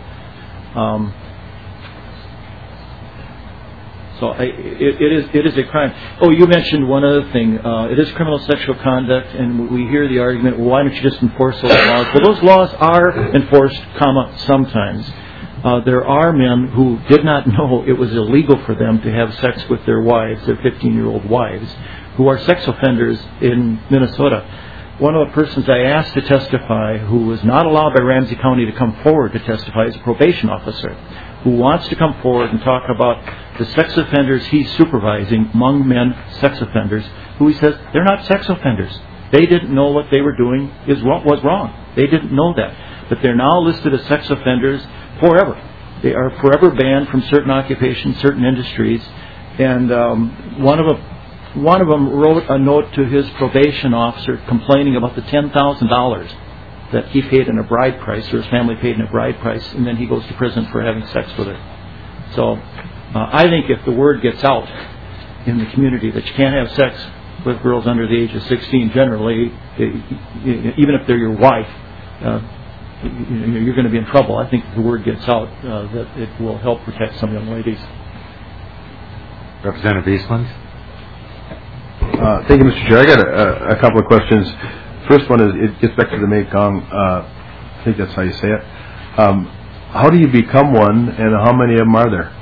So it is a crime. Oh, you mentioned one other thing. It is criminal sexual conduct, and we hear the argument, well, why don't you just enforce those laws? Well, those laws are enforced, sometimes. There are men who did not know it was illegal for them to have sex with their wives, their 15-year-old wives, who are sex offenders in Minnesota. One of the persons I asked to testify, who was not allowed by Ramsey County to come forward to testify, is a probation officer who wants to come forward and talk about the sex offenders he's supervising, among men sex offenders, who he says they're not sex offenders. They didn't know what they were doing was wrong. They didn't know that. But they're now listed as sex offenders forever. They are forever banned from certain occupations, certain industries. And one of them wrote a note to his probation officer complaining about the $10,000 that he paid in a bride price, or his family paid in a bride price, and then he goes to prison for having sex with her. So I think if the word gets out in the community that you can't have sex with girls under the age of 16 generally, even if they're your wife, you're going to be in trouble. I think if the word gets out, that it will help protect some young ladies. Representative Eastland. Thank you, Mr. Chair. I got a couple of questions. First one is, it gets back to the Mekong. I think that's how you say it. How do you become one, and how many of them are there?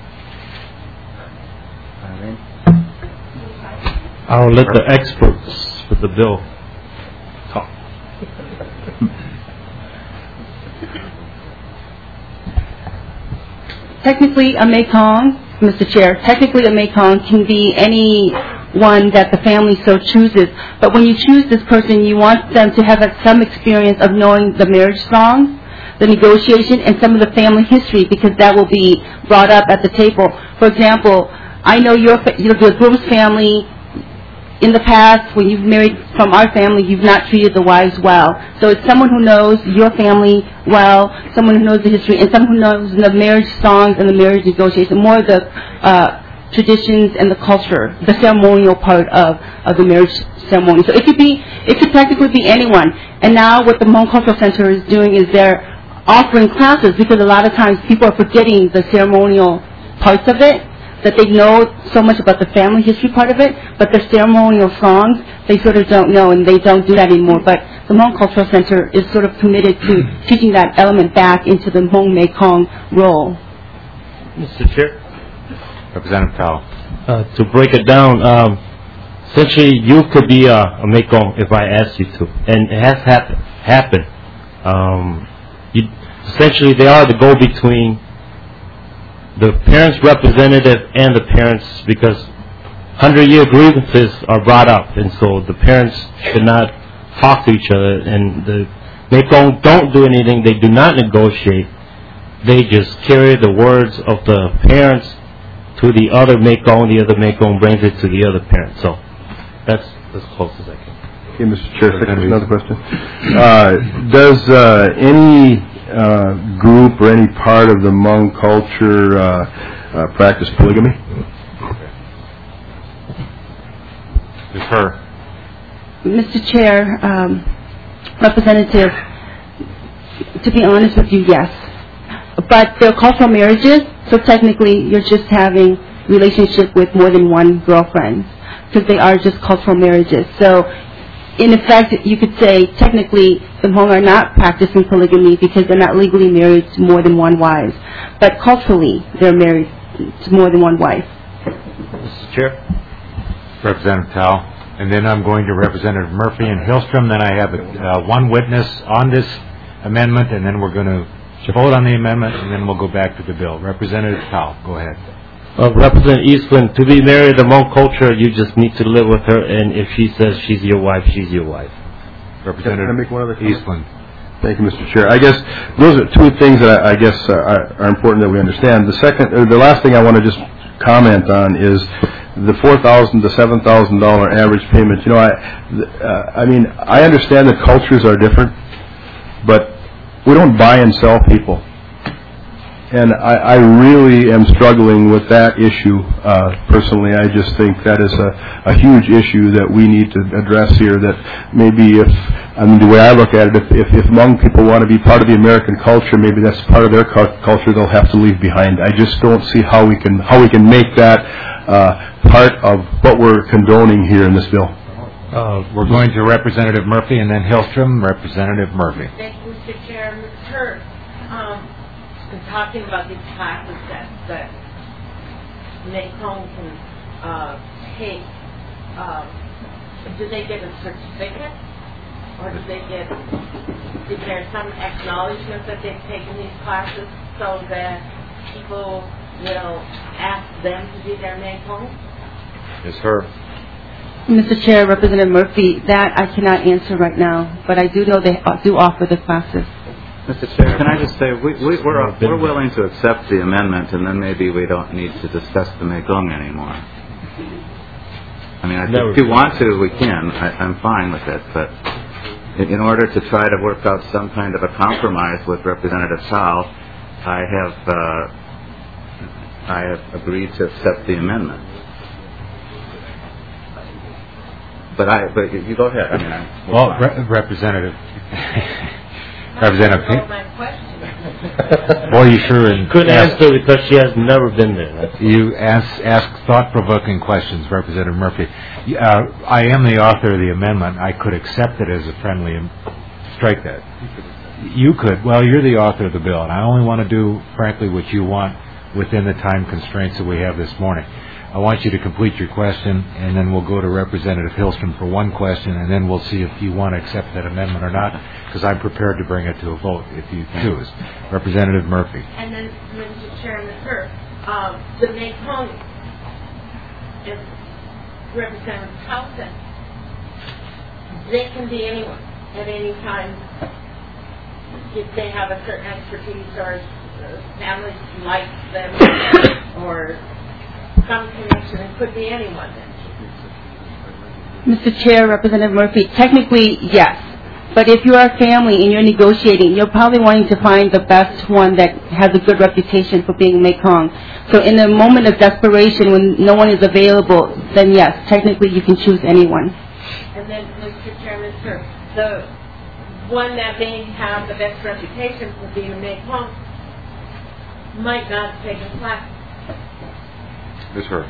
I'll let the experts for the bill talk. Technically, a Mekong, Mr. Chair, technically a Mekong can be any one that the family so chooses. But when you choose this person, you want them to have some experience of knowing the marriage song, the negotiation, and some of the family history, because that will be brought up at the table. For example, I know your groom's family. In the past, when you've married from our family, you've not treated the wives well. So it's someone who knows your family well, someone who knows the history, and someone who knows the marriage songs and the marriage negotiation, more of the traditions and the culture, the ceremonial part of the marriage ceremony. So it could technically be anyone. And now what the Hmong Cultural Center is doing is they're offering classes, because a lot of times people are forgetting the ceremonial parts of it, that they know so much about the family history part of it, but the ceremonial songs, they sort of don't know, and they don't do that anymore. But the Hmong Cultural Center is sort of committed to teaching that element back into the Hmong Mekong role. Mr. Chair? Representative Tao. To break it down, essentially you could be a Mekong if I asked you to, and it has happened. Essentially they are the go-between the parents' representative and the parents, because 100-year grievances are brought up, and so the parents should not talk to each other, and the Mekong don't do anything. They do not negotiate. They just carry the words of the parents to the other Mekong. The other Mekong brings it to the other parent. So that's as close as I can. Okay, Mr. Chair, another question. Does any group or any part of the Hmong culture practice polygamy? Defer. Mr. Chair, Representative, to be honest with you, yes. But they're cultural marriages, so technically you're just having relationship with more than one girlfriend, because they are just cultural marriages. So, in effect, you could say technically the Hmong are not practicing polygamy because they're not legally married to more than one wife. But culturally, they're married to more than one wife. Mr. Chair? Representative Tao. And then I'm going to Representative Murphy and Hillstrom. Then I have one witness on this amendment, and then we're going to vote on the amendment, and then we'll go back to the bill. Representative Tao, go ahead. Representative Eastland, to be married to Hmong culture, you just need to live with her, and if she says she's your wife, she's your wife. Representative Can I make one other comment? Eastland. Thank you, Mr. Chair. I guess those are two things that I guess are important that we understand. The last thing I want to just comment on is the $4,000 to $7,000 average payment. You know, I mean, I understand that cultures are different, but we don't buy and sell people. And I really am struggling with that issue personally. I just think that is a huge issue that we need to address here. That maybe the way I look at it, if Hmong people want to be part of the American culture, maybe that's part of their culture they'll have to leave behind. I just don't see how we can make that part of what we're condoning here in this bill. We're going to Representative Murphy and then Hillstrom. Representative Murphy. Thank you, Mr. Chair. Ms. Hurd, in talking about these classes that Mekong can take, do they get a certificate? Or is there some acknowledgement that they've taken these classes so that people will ask them to be their Mekong? Ms. Hurd. Mr. Chair, Representative Murphy, that I cannot answer right now, but I do know they do offer the classes. Mr. Chair, can I just say, we're willing to accept the amendment, and then maybe we don't need to discuss the Mekong anymore. I mean, if you want to, we can. I'm fine with it, but in order to try to work out some kind of a compromise with Representative Tao, I have agreed to accept the amendment. But you go ahead. I mean, Representative. Representative. Boy, you sure couldn't answer because she has never been there. You ask thought-provoking questions, Representative Murphy. I am the author of the amendment. I could accept it as a friendly and strike that. You could. Well, you're the author of the bill, and I only want to do, frankly, what you want within the time constraints that we have this morning. I want you to complete your question, and then we'll go to Representative Hillstrom for one question, and then we'll see if you want to accept that amendment or not, because I'm prepared to bring it to a vote if you choose. Representative Murphy. And then, Mr. Chairman, the Mekong, as Representative Tao said, they can be anyone at any time if they have a certain expertise or families like them or some connection. It could be anyone then. Mr. Chair, Representative Murphy, technically, yes. But if you are a family and you're negotiating, you're probably wanting to find the best one that has a good reputation for being Mekong. So in a moment of desperation when no one is available, then yes, technically you can choose anyone. And then, Mr. Chairman, the one that may have the best reputation for being a Mekong might not take a class. Ms. Herr.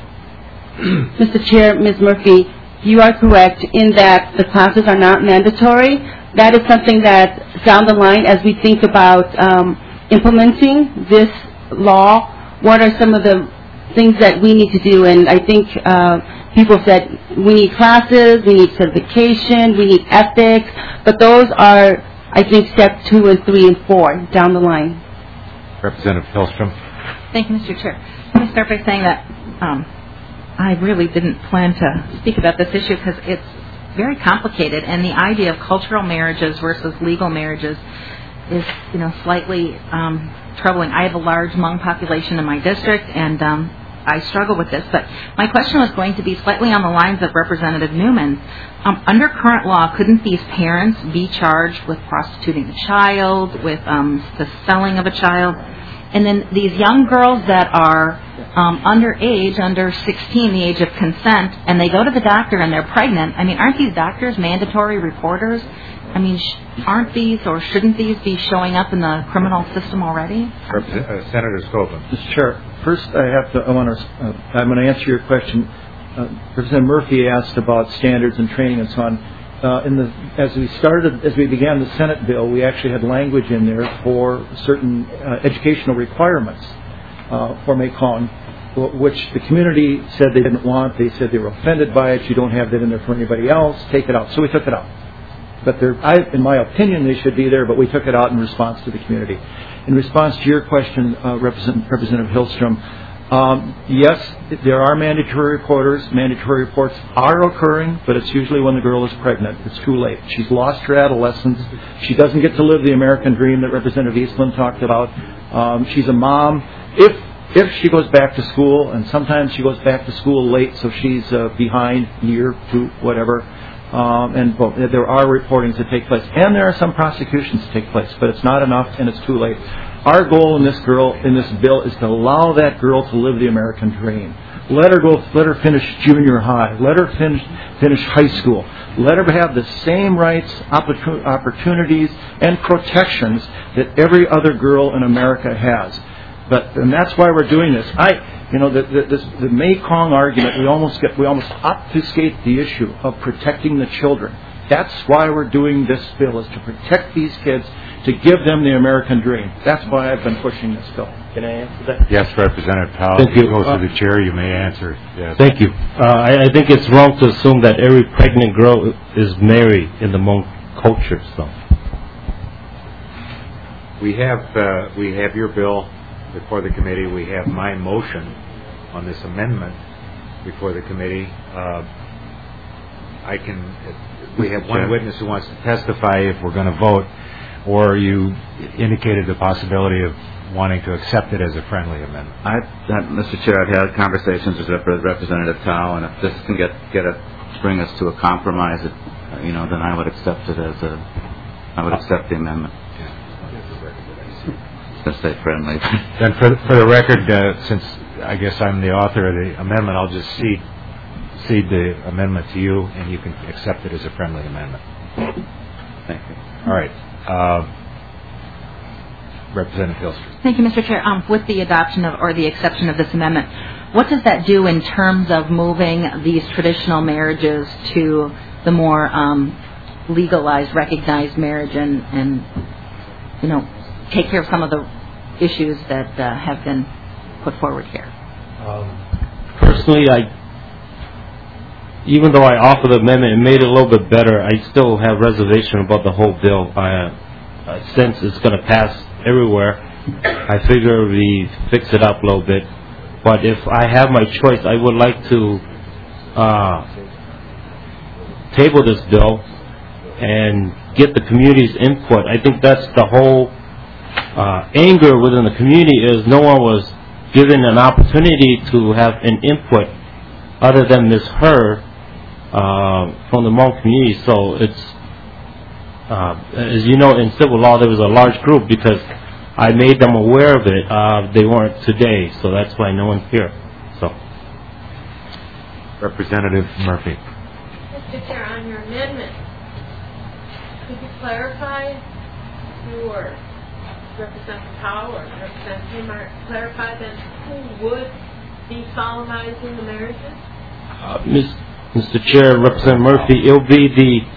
Mr. Chair, Ms. Murphy, you are correct in that the classes are not mandatory. That is something that down the line, as we think about implementing this law, what are some of the things that we need to do? And I think people said we need classes, we need certification, we need ethics, but those are, I think, step 2 and 3 and 4 down the line. Representative Hillstrom. Thank you, Mr. Chair. Let me start by saying that I really didn't plan to speak about this issue because it's very complicated, and the idea of cultural marriages versus legal marriages is, slightly troubling. I have a large Hmong population in my district, and I struggle with this. But my question was going to be slightly on the lines of Representative Newman. Under current law, couldn't these parents be charged with prostituting a child, with the selling of a child? And then these young girls that are underage, under 16, the age of consent, and they go to the doctor and they're pregnant, aren't these doctors mandatory reporters? Aren't these or shouldn't these be showing up in the criminal system already? Senator Scobin. Mr. Chair, first I'm going to answer your question. Representative Murphy asked about standards and training and so on. As we began the Senate bill, we actually had language in there for certain educational requirements for Mekong, which the community said they didn't want. They said they were offended by it. You don't have that in there for anybody else. Take it out. So we took it out. But in my opinion, they should be there, but we took it out in response to the community. In response to your question, Representative Hillstrom, yes, there are mandatory reporters. Mandatory reports are occurring, but it's usually when the girl is pregnant. It's too late. She's lost her adolescence. She doesn't get to live the American dream that Representative Eastland talked about. She's a mom. If she goes back to school, and sometimes she goes back to school late, so she's behind, year, 2, whatever, and there are reportings that take place. And there are some prosecutions that take place, but it's not enough, and it's too late. Our goal in this bill is to allow that girl to live the American dream. Let her finish junior high. Let her finish high school. Let her have the same rights, opportunities, and protections that every other girl in America has. And that's why we're doing this. The Mekong argument, we almost obfuscate the issue of protecting the children. That's why we're doing this bill, is to protect these kids, to give them the American dream. That's why I've been pushing this bill. Can I answer that? Yes, Representative Powell. Thank you. It goes to the chair. You may answer. Yes. Thank you. I think it's wrong to assume that every pregnant girl is married in the Hmong culture. So we have your bill before the committee. We have my motion on this amendment before the committee. We have one witness who wants to testify if we're going to vote, or you indicated the possibility of wanting to accept it as a friendly amendment. Mr. Chair, I've had conversations with Representative Tao, and if this can bring us to a compromise, then I would accept it I would accept the amendment. Let's say friendly. Then for the record, since I guess I'm the author of the amendment, I'll just cede the amendment to you, and you can accept it as a friendly amendment. Thank you. All right. Representative Hillstrom. Thank you, Mr. Chair. With the adoption or the exception of this amendment, what does that do in terms of moving these traditional marriages to the more legalized, recognized marriage and take care of some of the issues that have been put forward here? Personally, even though I offered the amendment and made it a little bit better, I still have reservation about the whole bill. Since it's going to pass everywhere, I figure we fix it up a little bit. But if I have my choice, I would like to table this bill and get the community's input. I think that's the whole anger within the community, is no one was given an opportunity to have an input other than Ms. Herr from the Hmong community. So it's, as you know, in civil law there was a large group because I made them aware of it. They weren't today, so that's why no one's here. So, Representative Murphy. Mr. Chair, on your amendment, could you clarify who or Representative Powell or Representative Mark clarify then who would de-solemnizing the marriages? Mr. Chair, Representative Murphy, it'll be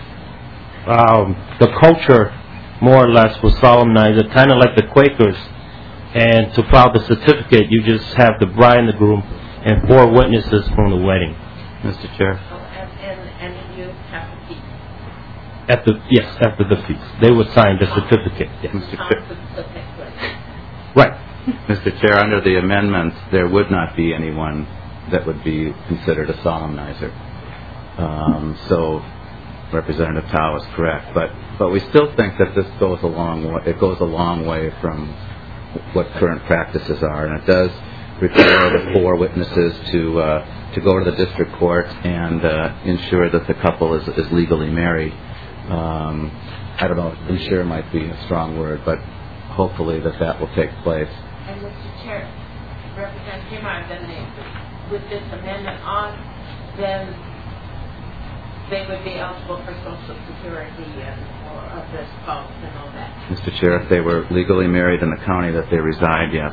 the culture, more or less, will solemnize it, kind of like the Quakers. And to file the certificate, you just have the bride and the groom and 4 witnesses from the wedding. Mr. Chair. And you have to keep. After the feast. They would sign the certificate. Yes. Mr. Chair. Right. Mr. Chair, under the amendment, there would not be anyone that would be considered a solemnizer. So Representative Tao is correct, but we still think that this goes a long way from what current practices are, and it does require the 4 witnesses to go to the district court and ensure that the couple is legally married. I don't know, ensure might be a strong word, but hopefully that will take place. And Mr. Chair, Representative Kimmerer, then with this amendment on, then they would be eligible for Social Security or of this spouse and all that. Mr. Chair, if they were legally married in the county that they reside, yes.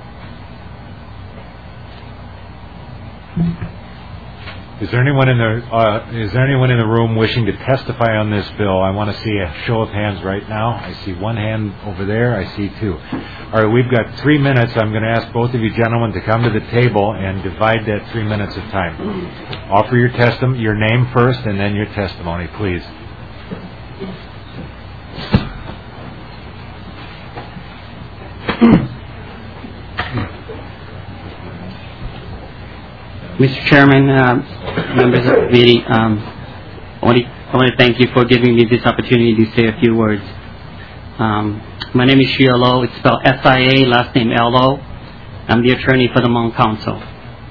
Is there anyone in the room wishing to testify on this bill? I want to see a show of hands right now. I see 1 hand over there. I see 2. All right, we've got 3 minutes. I'm going to ask both of you gentlemen to come to the table and divide that 3 minutes of time. Offer your name first, and then your testimony, please. Mr. Chairman, members of the committee, I want to thank you for giving me this opportunity to say a few words. My name is Shia Lo. It's spelled S-I-A, last name L-O. I'm the attorney for the Hmong Council.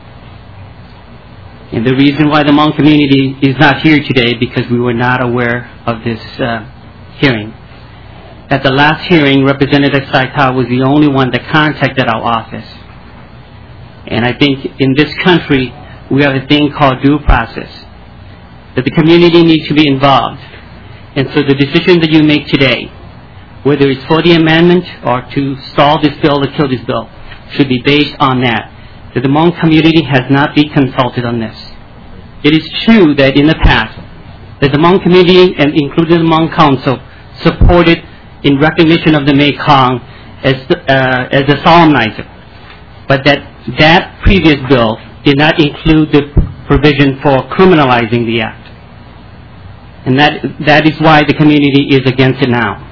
And the reason why the Hmong community is not here today because we were not aware of this hearing. At the last hearing, Representative Saitao was the only one that contacted our office. And I think in this country, we have a thing called due process, that the community needs to be involved. And so the decision that you make today, whether it's for the amendment or to stall this bill or kill this bill, should be based on that the Hmong community has not been consulted on this. It is true that in the past, that the Hmong community, and including the Hmong Council, supported in recognition of the Mekong as a solemnizer. But that previous bill did not include the provision for criminalizing the act. And that is why the community is against it now.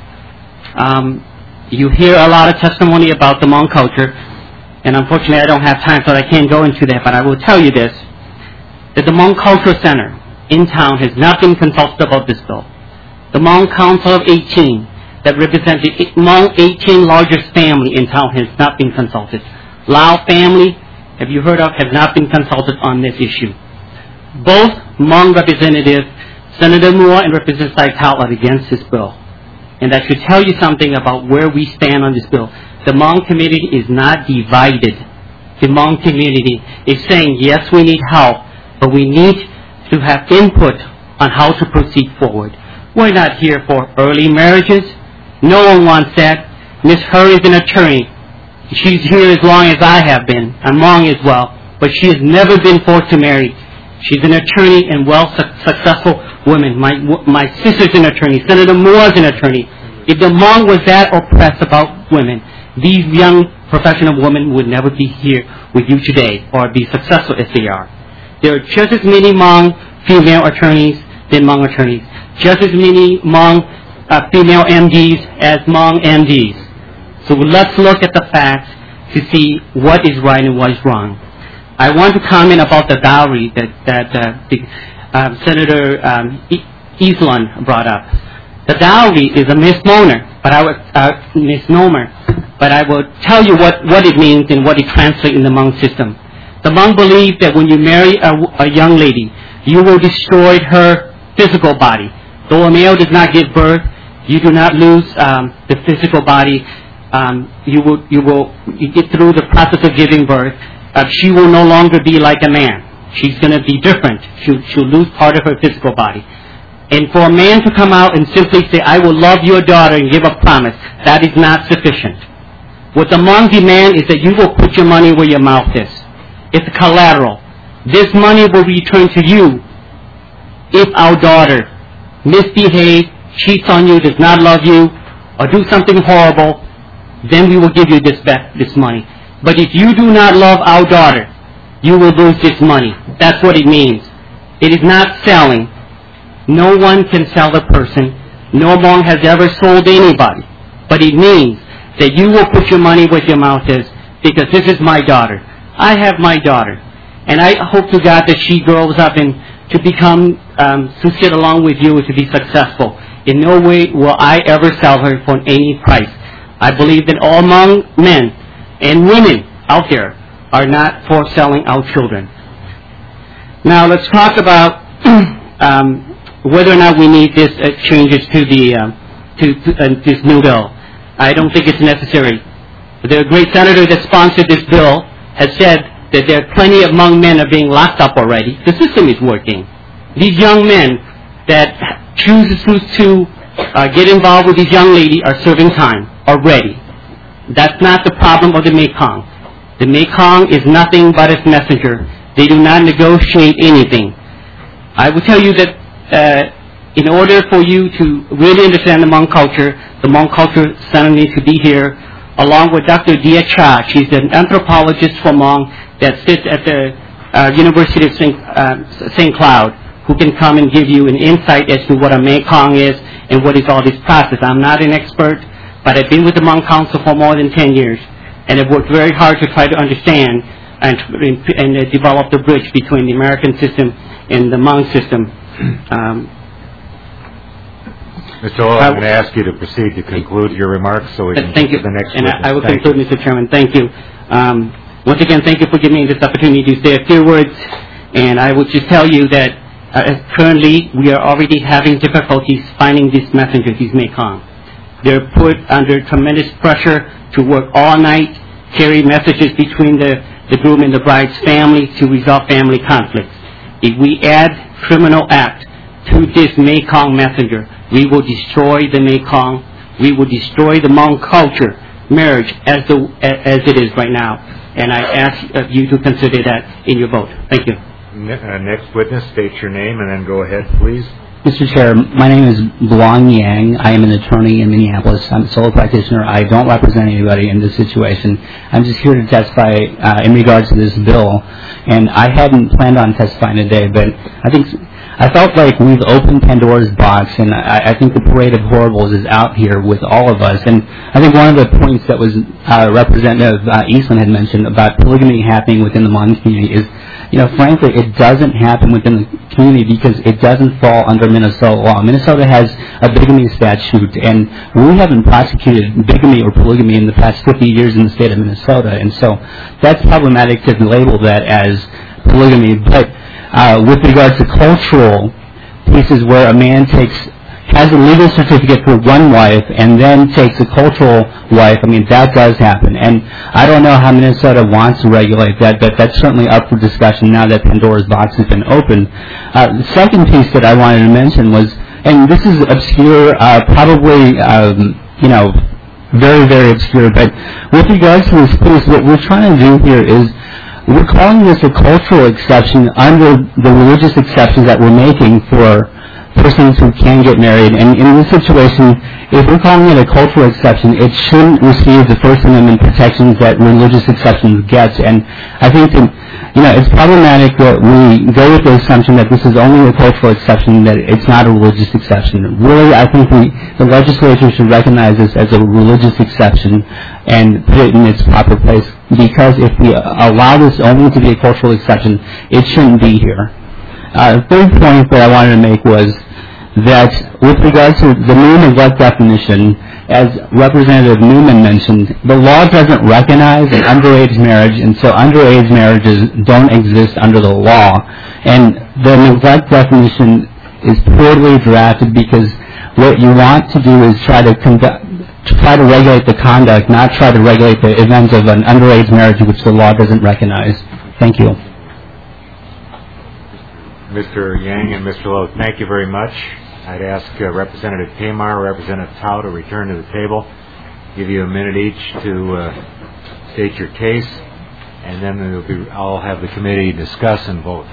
You hear a lot of testimony about the Hmong culture, and unfortunately I don't have time so I can't go into that, but I will tell you this, that the Hmong Cultural Center in town has not been consulted about this bill. The Hmong Council of 18 that represents the Hmong 18 largest family in town has not been consulted. Lao family, have you heard of, have not been consulted on this issue. Both Hmong representatives, Senator Moore and Representative Saitao, are against this bill. And that should tell you something about where we stand on this bill. The Hmong community is not divided. The Hmong community is saying, yes, we need help, but we need to have input on how to proceed forward. We're not here for early marriages. No one wants that. Ms. Her is an attorney. She's here as long as I have been. I'm wrong as well. But she has never been forced to marry. She's an attorney and successful woman. My sister's an attorney. Senator Moore's an attorney. If the Hmong was that oppressed about women, these young professional women would never be here with you today or be successful as they are. There are just as many Hmong female attorneys than Hmong attorneys. Just as many Hmong female MDs as Hmong MDs. So let's look at the facts to see what is right and what is wrong. I want to comment about the dowry that Senator Eastland brought up. The dowry is a misnomer, but I will tell you what it means and what it translates in the Hmong system. The Hmong believe that when you marry a young lady, you will destroy her physical body. Though a male does not give birth, you do not lose the physical body. You get through the process of giving birth. She will no longer be like a man. She's going to be different. She'll lose part of her physical body. And for a man to come out and simply say, I will love your daughter and give a promise, that is not sufficient. What the Hmong demand is that you will put your money where your mouth is. It's collateral. This money will return to you if our daughter misbehaves, cheats on you, does not love you, or do something horrible. Then we will give you this money. But if you do not love our daughter, you will lose this money. That's what it means. It is not selling. No one can sell a person. No one has ever sold anybody. But it means that you will put your money where your mouth is, because this is my daughter. I have my daughter. And I hope to God that she grows up and to become, to sit along with you and to be successful. In no way will I ever sell her for any price. I believe that all among men and women out there are not for selling our children. Now let's talk about whether or not we need this changes to the this new bill. I don't think it's necessary. The great senator that sponsored this bill has said that there are plenty of young men are being locked up already. The system is working. These young men that choose to get involved with these young ladies are serving time already. That's not the problem of the Mekong. The Mekong is nothing but its messenger. They do not negotiate anything. I will tell you that in order for you to really understand the Hmong culture, the Hmong culture center needs to be here, along with Dr. Dia Cha. She's an anthropologist from Hmong that sits at the University of St. Cloud, who can come and give you an insight as to what a Mekong is and what is all this process. I'm not an expert, but I've been with the Hmong Council for more than 10 years, and I've worked very hard to try to understand and develop the bridge between the American system and the Hmong system. Mr. Lowe, I'm going to ask you to proceed to conclude your remarks so we can thank get you. to the next and witness. I will conclude, Mr. Chairman. Thank you. Once again, thank you for giving me this opportunity to say a few words. And I would just tell you that currently we are already having difficulties finding these messengers, these Mekong. They're put under tremendous pressure to work all night, carry messages between the groom and the bride's family to resolve family conflicts. If we add criminal act to this Mekong messenger, we will destroy the Mekong. We will destroy the Hmong culture, marriage, as it is right now. And I ask you to consider that in your vote. Thank you. Next witness, state your name and then go ahead, please. Mr. Chair, my name is Luong Yang. I am an attorney in Minneapolis. I'm a solo practitioner. I don't represent anybody in this situation. I'm just here to testify in regards to this bill. And I hadn't planned on testifying today, but I felt like we've opened Pandora's box, and I think the parade of horribles is out here with all of us. And I think one of the points that was Representative Eastland had mentioned about polygamy happening within the Hmong community is, frankly, it doesn't happen within the community because it doesn't fall under Minnesota law. Minnesota has a bigamy statute, and we haven't prosecuted bigamy or polygamy in the past 50 years in the state of Minnesota. And so that's problematic to label that as polygamy. But with regard to cultural pieces where a man has a legal certificate for one wife and then takes a cultural wife, that does happen. And I don't know how Minnesota wants to regulate that, but that's certainly up for discussion now that Pandora's box has been opened. The second piece that I wanted to mention was, and this is obscure, probably, very, very obscure, but with regards to this piece, what we're trying to do here is we're calling this a cultural exception under the religious exceptions that we're making for persons who can get married. And in this situation, if we're calling it a cultural exception, it shouldn't receive the First Amendment protections that religious exceptions get. And I think that, it's problematic that we go with the assumption that this is only a cultural exception, that it's not a religious exception. Really, I think the legislature should recognize this as a religious exception and put it in its proper place, because if we allow this only to be a cultural exception, it shouldn't be here. The third point that I wanted to make was that with regards to the new neglect definition, as Representative Newman mentioned, the law doesn't recognize an underage marriage, and so underage marriages don't exist under the law. And the neglect definition is poorly drafted because what you want to do is try to regulate the conduct, not try to regulate the events of an underage marriage which the law doesn't recognize. Thank you. Mr. Yang and Mr. Lowe, thank you very much. I'd ask Representative Tamar, Representative Tao to return to the table, give you a minute each to state your case, and then I'll have the committee discuss and vote.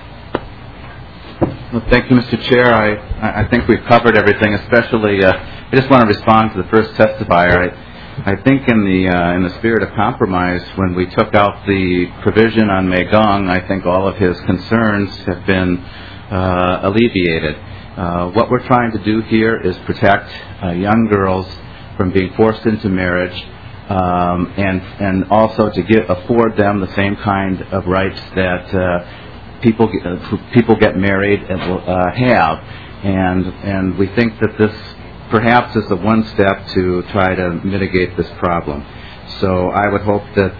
Well, thank you, Mr. Chair. I think we've covered everything. Especially, I just want to respond to the first testifier. I think in the spirit of compromise, when we took out the provision on Megong, I think all of his concerns have been alleviated. What we're trying to do here is protect young girls from being forced into marriage, and also to afford them the same kind of rights that people get married and have. And we think that this perhaps is the one step to try to mitigate this problem. So I would hope that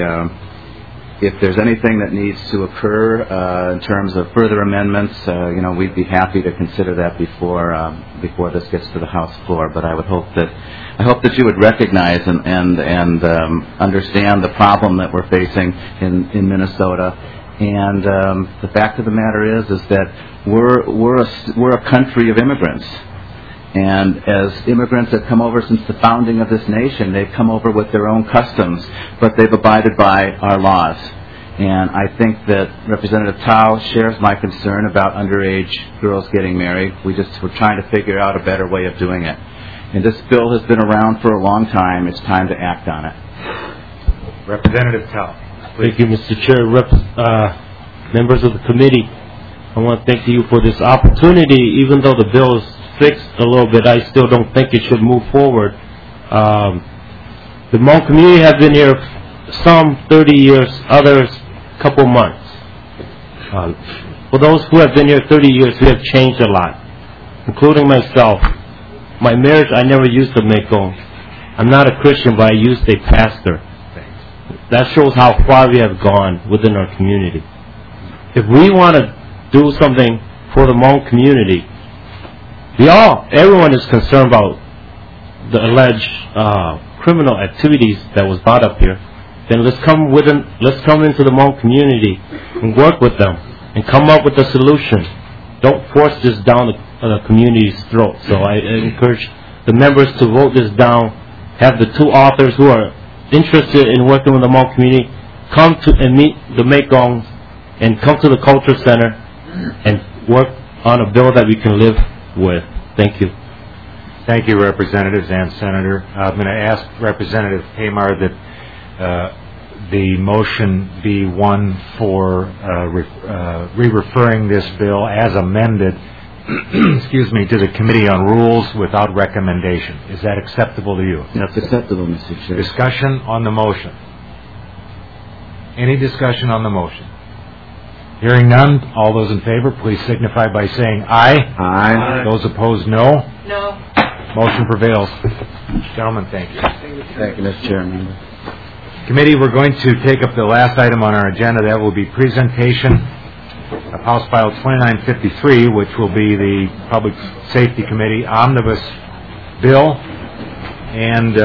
if there's anything that needs to occur in terms of further amendments, we'd be happy to consider that before this gets to the House floor. But I hope that you would recognize and understand the problem that we're facing in Minnesota. And the fact of the matter is that we're a country of immigrants. And as immigrants have come over since the founding of this nation, they've come over with their own customs, but they've abided by our laws. And I think that Representative Tao shares my concern about underage girls getting married. We're trying to figure out a better way of doing it. And this bill has been around for a long time. It's time to act on it. Representative Tao. Thank you, Mr. Chair. Members of the committee, I want to thank you for this opportunity. Even though the bill is fixed a little bit, I still don't think it should move forward. The Hmong community has been here some 30 years, others a couple months. For those who have been here 30 years, we have changed a lot, including myself. My marriage, I never used a Megong. I'm not a Christian, but I used a pastor. That shows how far we have gone within our community. If we want to do something for the Hmong community, everyone is concerned about the alleged criminal activities that was brought up here. Then let's come into the Hmong community and work with them and come up with a solution. Don't force this down the community's throat. So I encourage the members to vote this down. Have the two authors who are interested in working with the Hmong community come to and meet the Mekongs and come to the Culture Center and work on a bill that we can live with. Thank you. Thank you, Representatives and Senator. I'm going to ask Representative Hamar that the motion be one for re-referring this bill as amended to the Committee on Rules without recommendation. Is that acceptable to you? That's acceptable, Mr. Chair. Discussion on the motion. Any discussion on the motion? Hearing none, all those in favor, please signify by saying aye. Aye. Those opposed, no. No. Motion prevails. Gentlemen, thank you. Thank you, Mr. Chairman. Committee, we're going to take up the last item on our agenda. That will be presentation of House File 2953, which will be the Public Safety Committee Omnibus Bill. And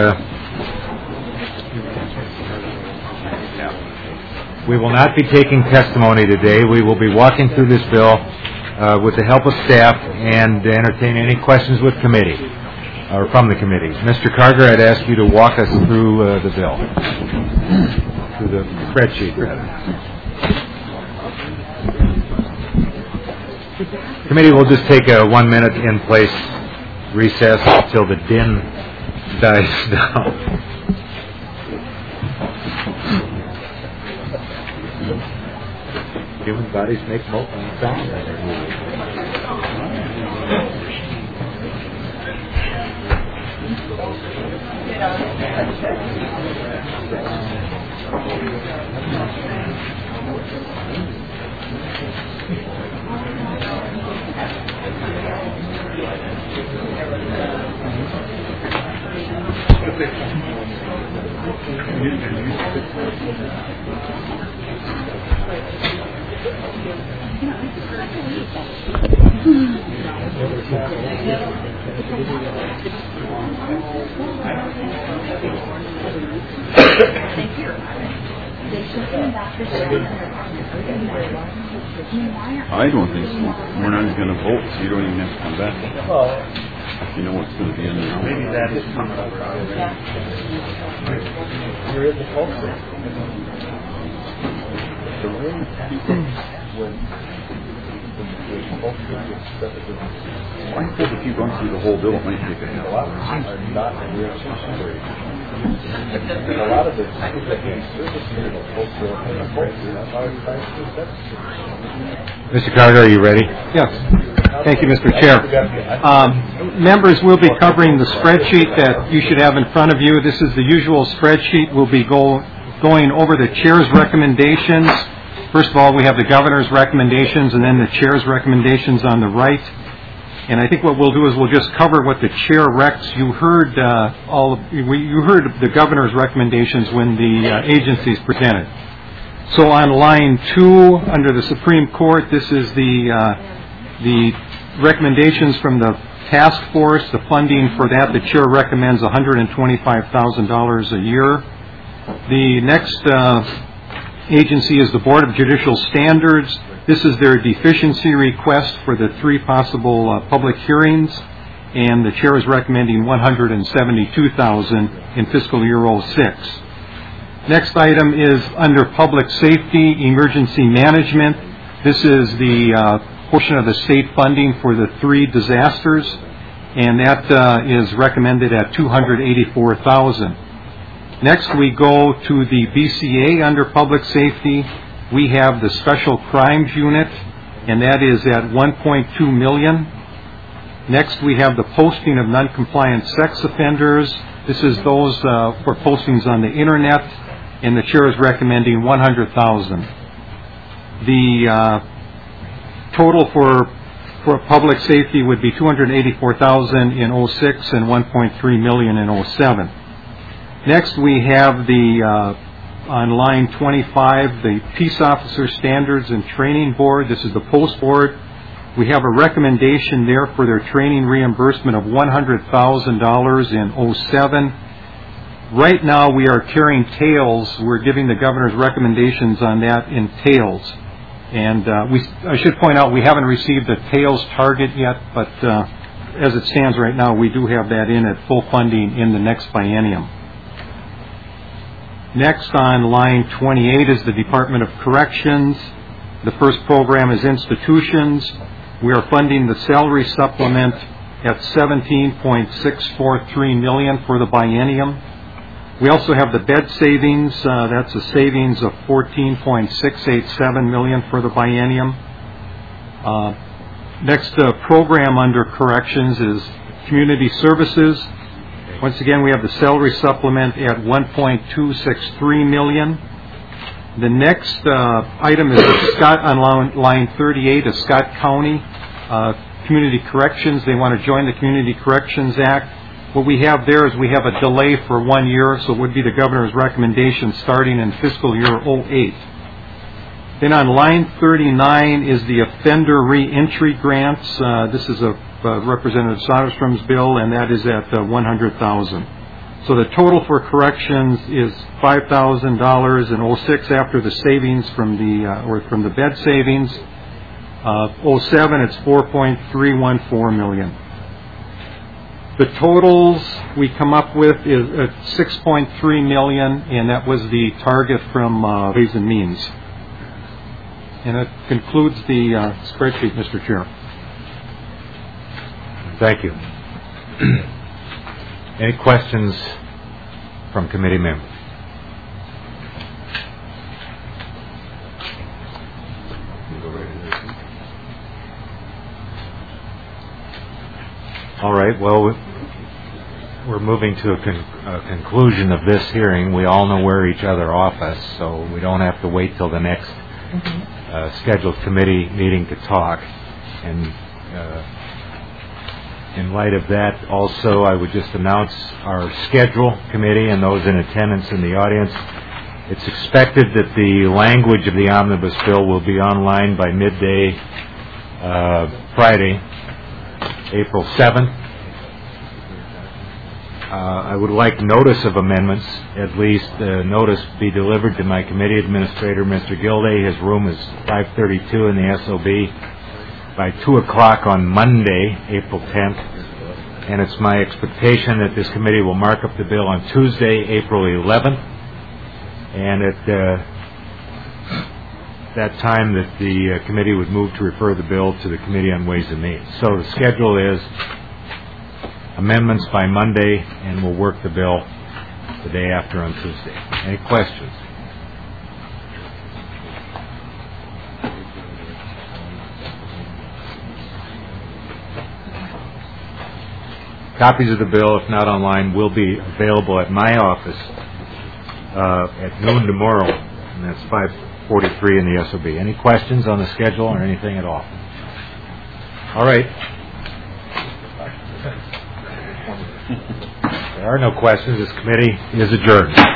we will not be taking testimony today. We will be walking through this bill with the help of staff and entertain any questions with committee or from the committee. Mr. Carter, I'd ask you to walk us through the bill, through the spreadsheet, rather. Committee will just take a 1 minute in place recess until the din dies down. Human bodies make molten sound. I don't think so. We're not even going to vote, so you don't even have to come back. You know what's going to be in there. Maybe that is coming up. There is a I think if you run through the whole bill, it might take a half hour. Mr. Carter, are you ready? Yes. Thank you, Mr. Chair. Members, we'll be covering the spreadsheet that you should have in front of you. This is the usual spreadsheet. We'll be going over the chair's recommendations. First of all, we have the governor's recommendations and then the chair's recommendations on the right. And I think what we'll do is we'll just cover what the chair recs. You heard you heard the governor's recommendations when the agencies presented. So on line 2 under the Supreme Court, this is the recommendations from the task force. The funding for that, the chair recommends $125,000 a year. The next agency is the Board of Judicial Standards. This is their deficiency request for the 3 possible public hearings, and the chair is recommending $172,000 in fiscal year 06. Next item is under Public Safety, Emergency Management. This is the portion of the state funding for the 3 disasters, and that is recommended at $284,000. Next, we go to the BCA under Public Safety. We have the Special Crimes Unit, and that is at $1.2 million. Next, we have the posting of non-compliant sex offenders. This is those for postings on the Internet, and the chair is recommending $100,000. The total for public safety would be $284,000 in 06 and $1.3 million in 07. Next, we have the on line 25, the Peace Officer Standards and Training Board. This is the Post Board. We have a recommendation there for their training reimbursement of $100,000 in 07. Right now, we are carrying tails. We're giving the governor's recommendations on that in tails. And I should point out we haven't received the tails target yet, but as it stands right now, we do have that in at full funding in the next biennium. Next on line 28 is the Department of Corrections. The first program is institutions. We are funding the salary supplement at $17.643 million for the biennium. We also have the bed savings. That's a savings of $14.687 million for the biennium. Next program under corrections is community services. Once again, we have the salary supplement at $1.263 million. The next item is Scott on line 38, a Scott County Community Corrections. They want to join the Community Corrections Act. What we have there is we have a delay for 1 year, so it would be the governor's recommendation starting in fiscal year 08. Then on line 39 is the offender re-entry grants. This is a Representative Soderstrom's bill, and that is at $100,000. So the total for corrections is $5,000 in 06 after the savings from the bed savings. 07 it's $4.314 million. The totals we come up with is at $6.3 million, and that was the target from Ways and Means. And that concludes the spreadsheet, Mr. Chair. Thank you. Any questions from committee members? All right. Well, we're moving to a conclusion of this hearing. We all know where each other office, so we don't have to wait till the next scheduled committee meeting to talk. And in light of that, also, I would just announce our schedule committee and those in attendance in the audience. It's expected that the language of the omnibus bill will be online by midday Friday, April 7th. I would like notice of amendments, at least notice be delivered to my committee administrator, Mr. Gilday. His room is 532 in the SOB by 2 o'clock on Monday, April 10th. And it's my expectation that this committee will mark up the bill on Tuesday, April 11th. And that time that the committee would move to refer the bill to the Committee on Ways and Means. So the schedule is amendments by Monday, and we'll work the bill the day after on Tuesday. Any questions? Copies of the bill, if not online, will be available at my office at noon tomorrow, and that's 543 in the SOB. Any questions on the schedule or anything at all? All right. There are no questions. This committee is adjourned.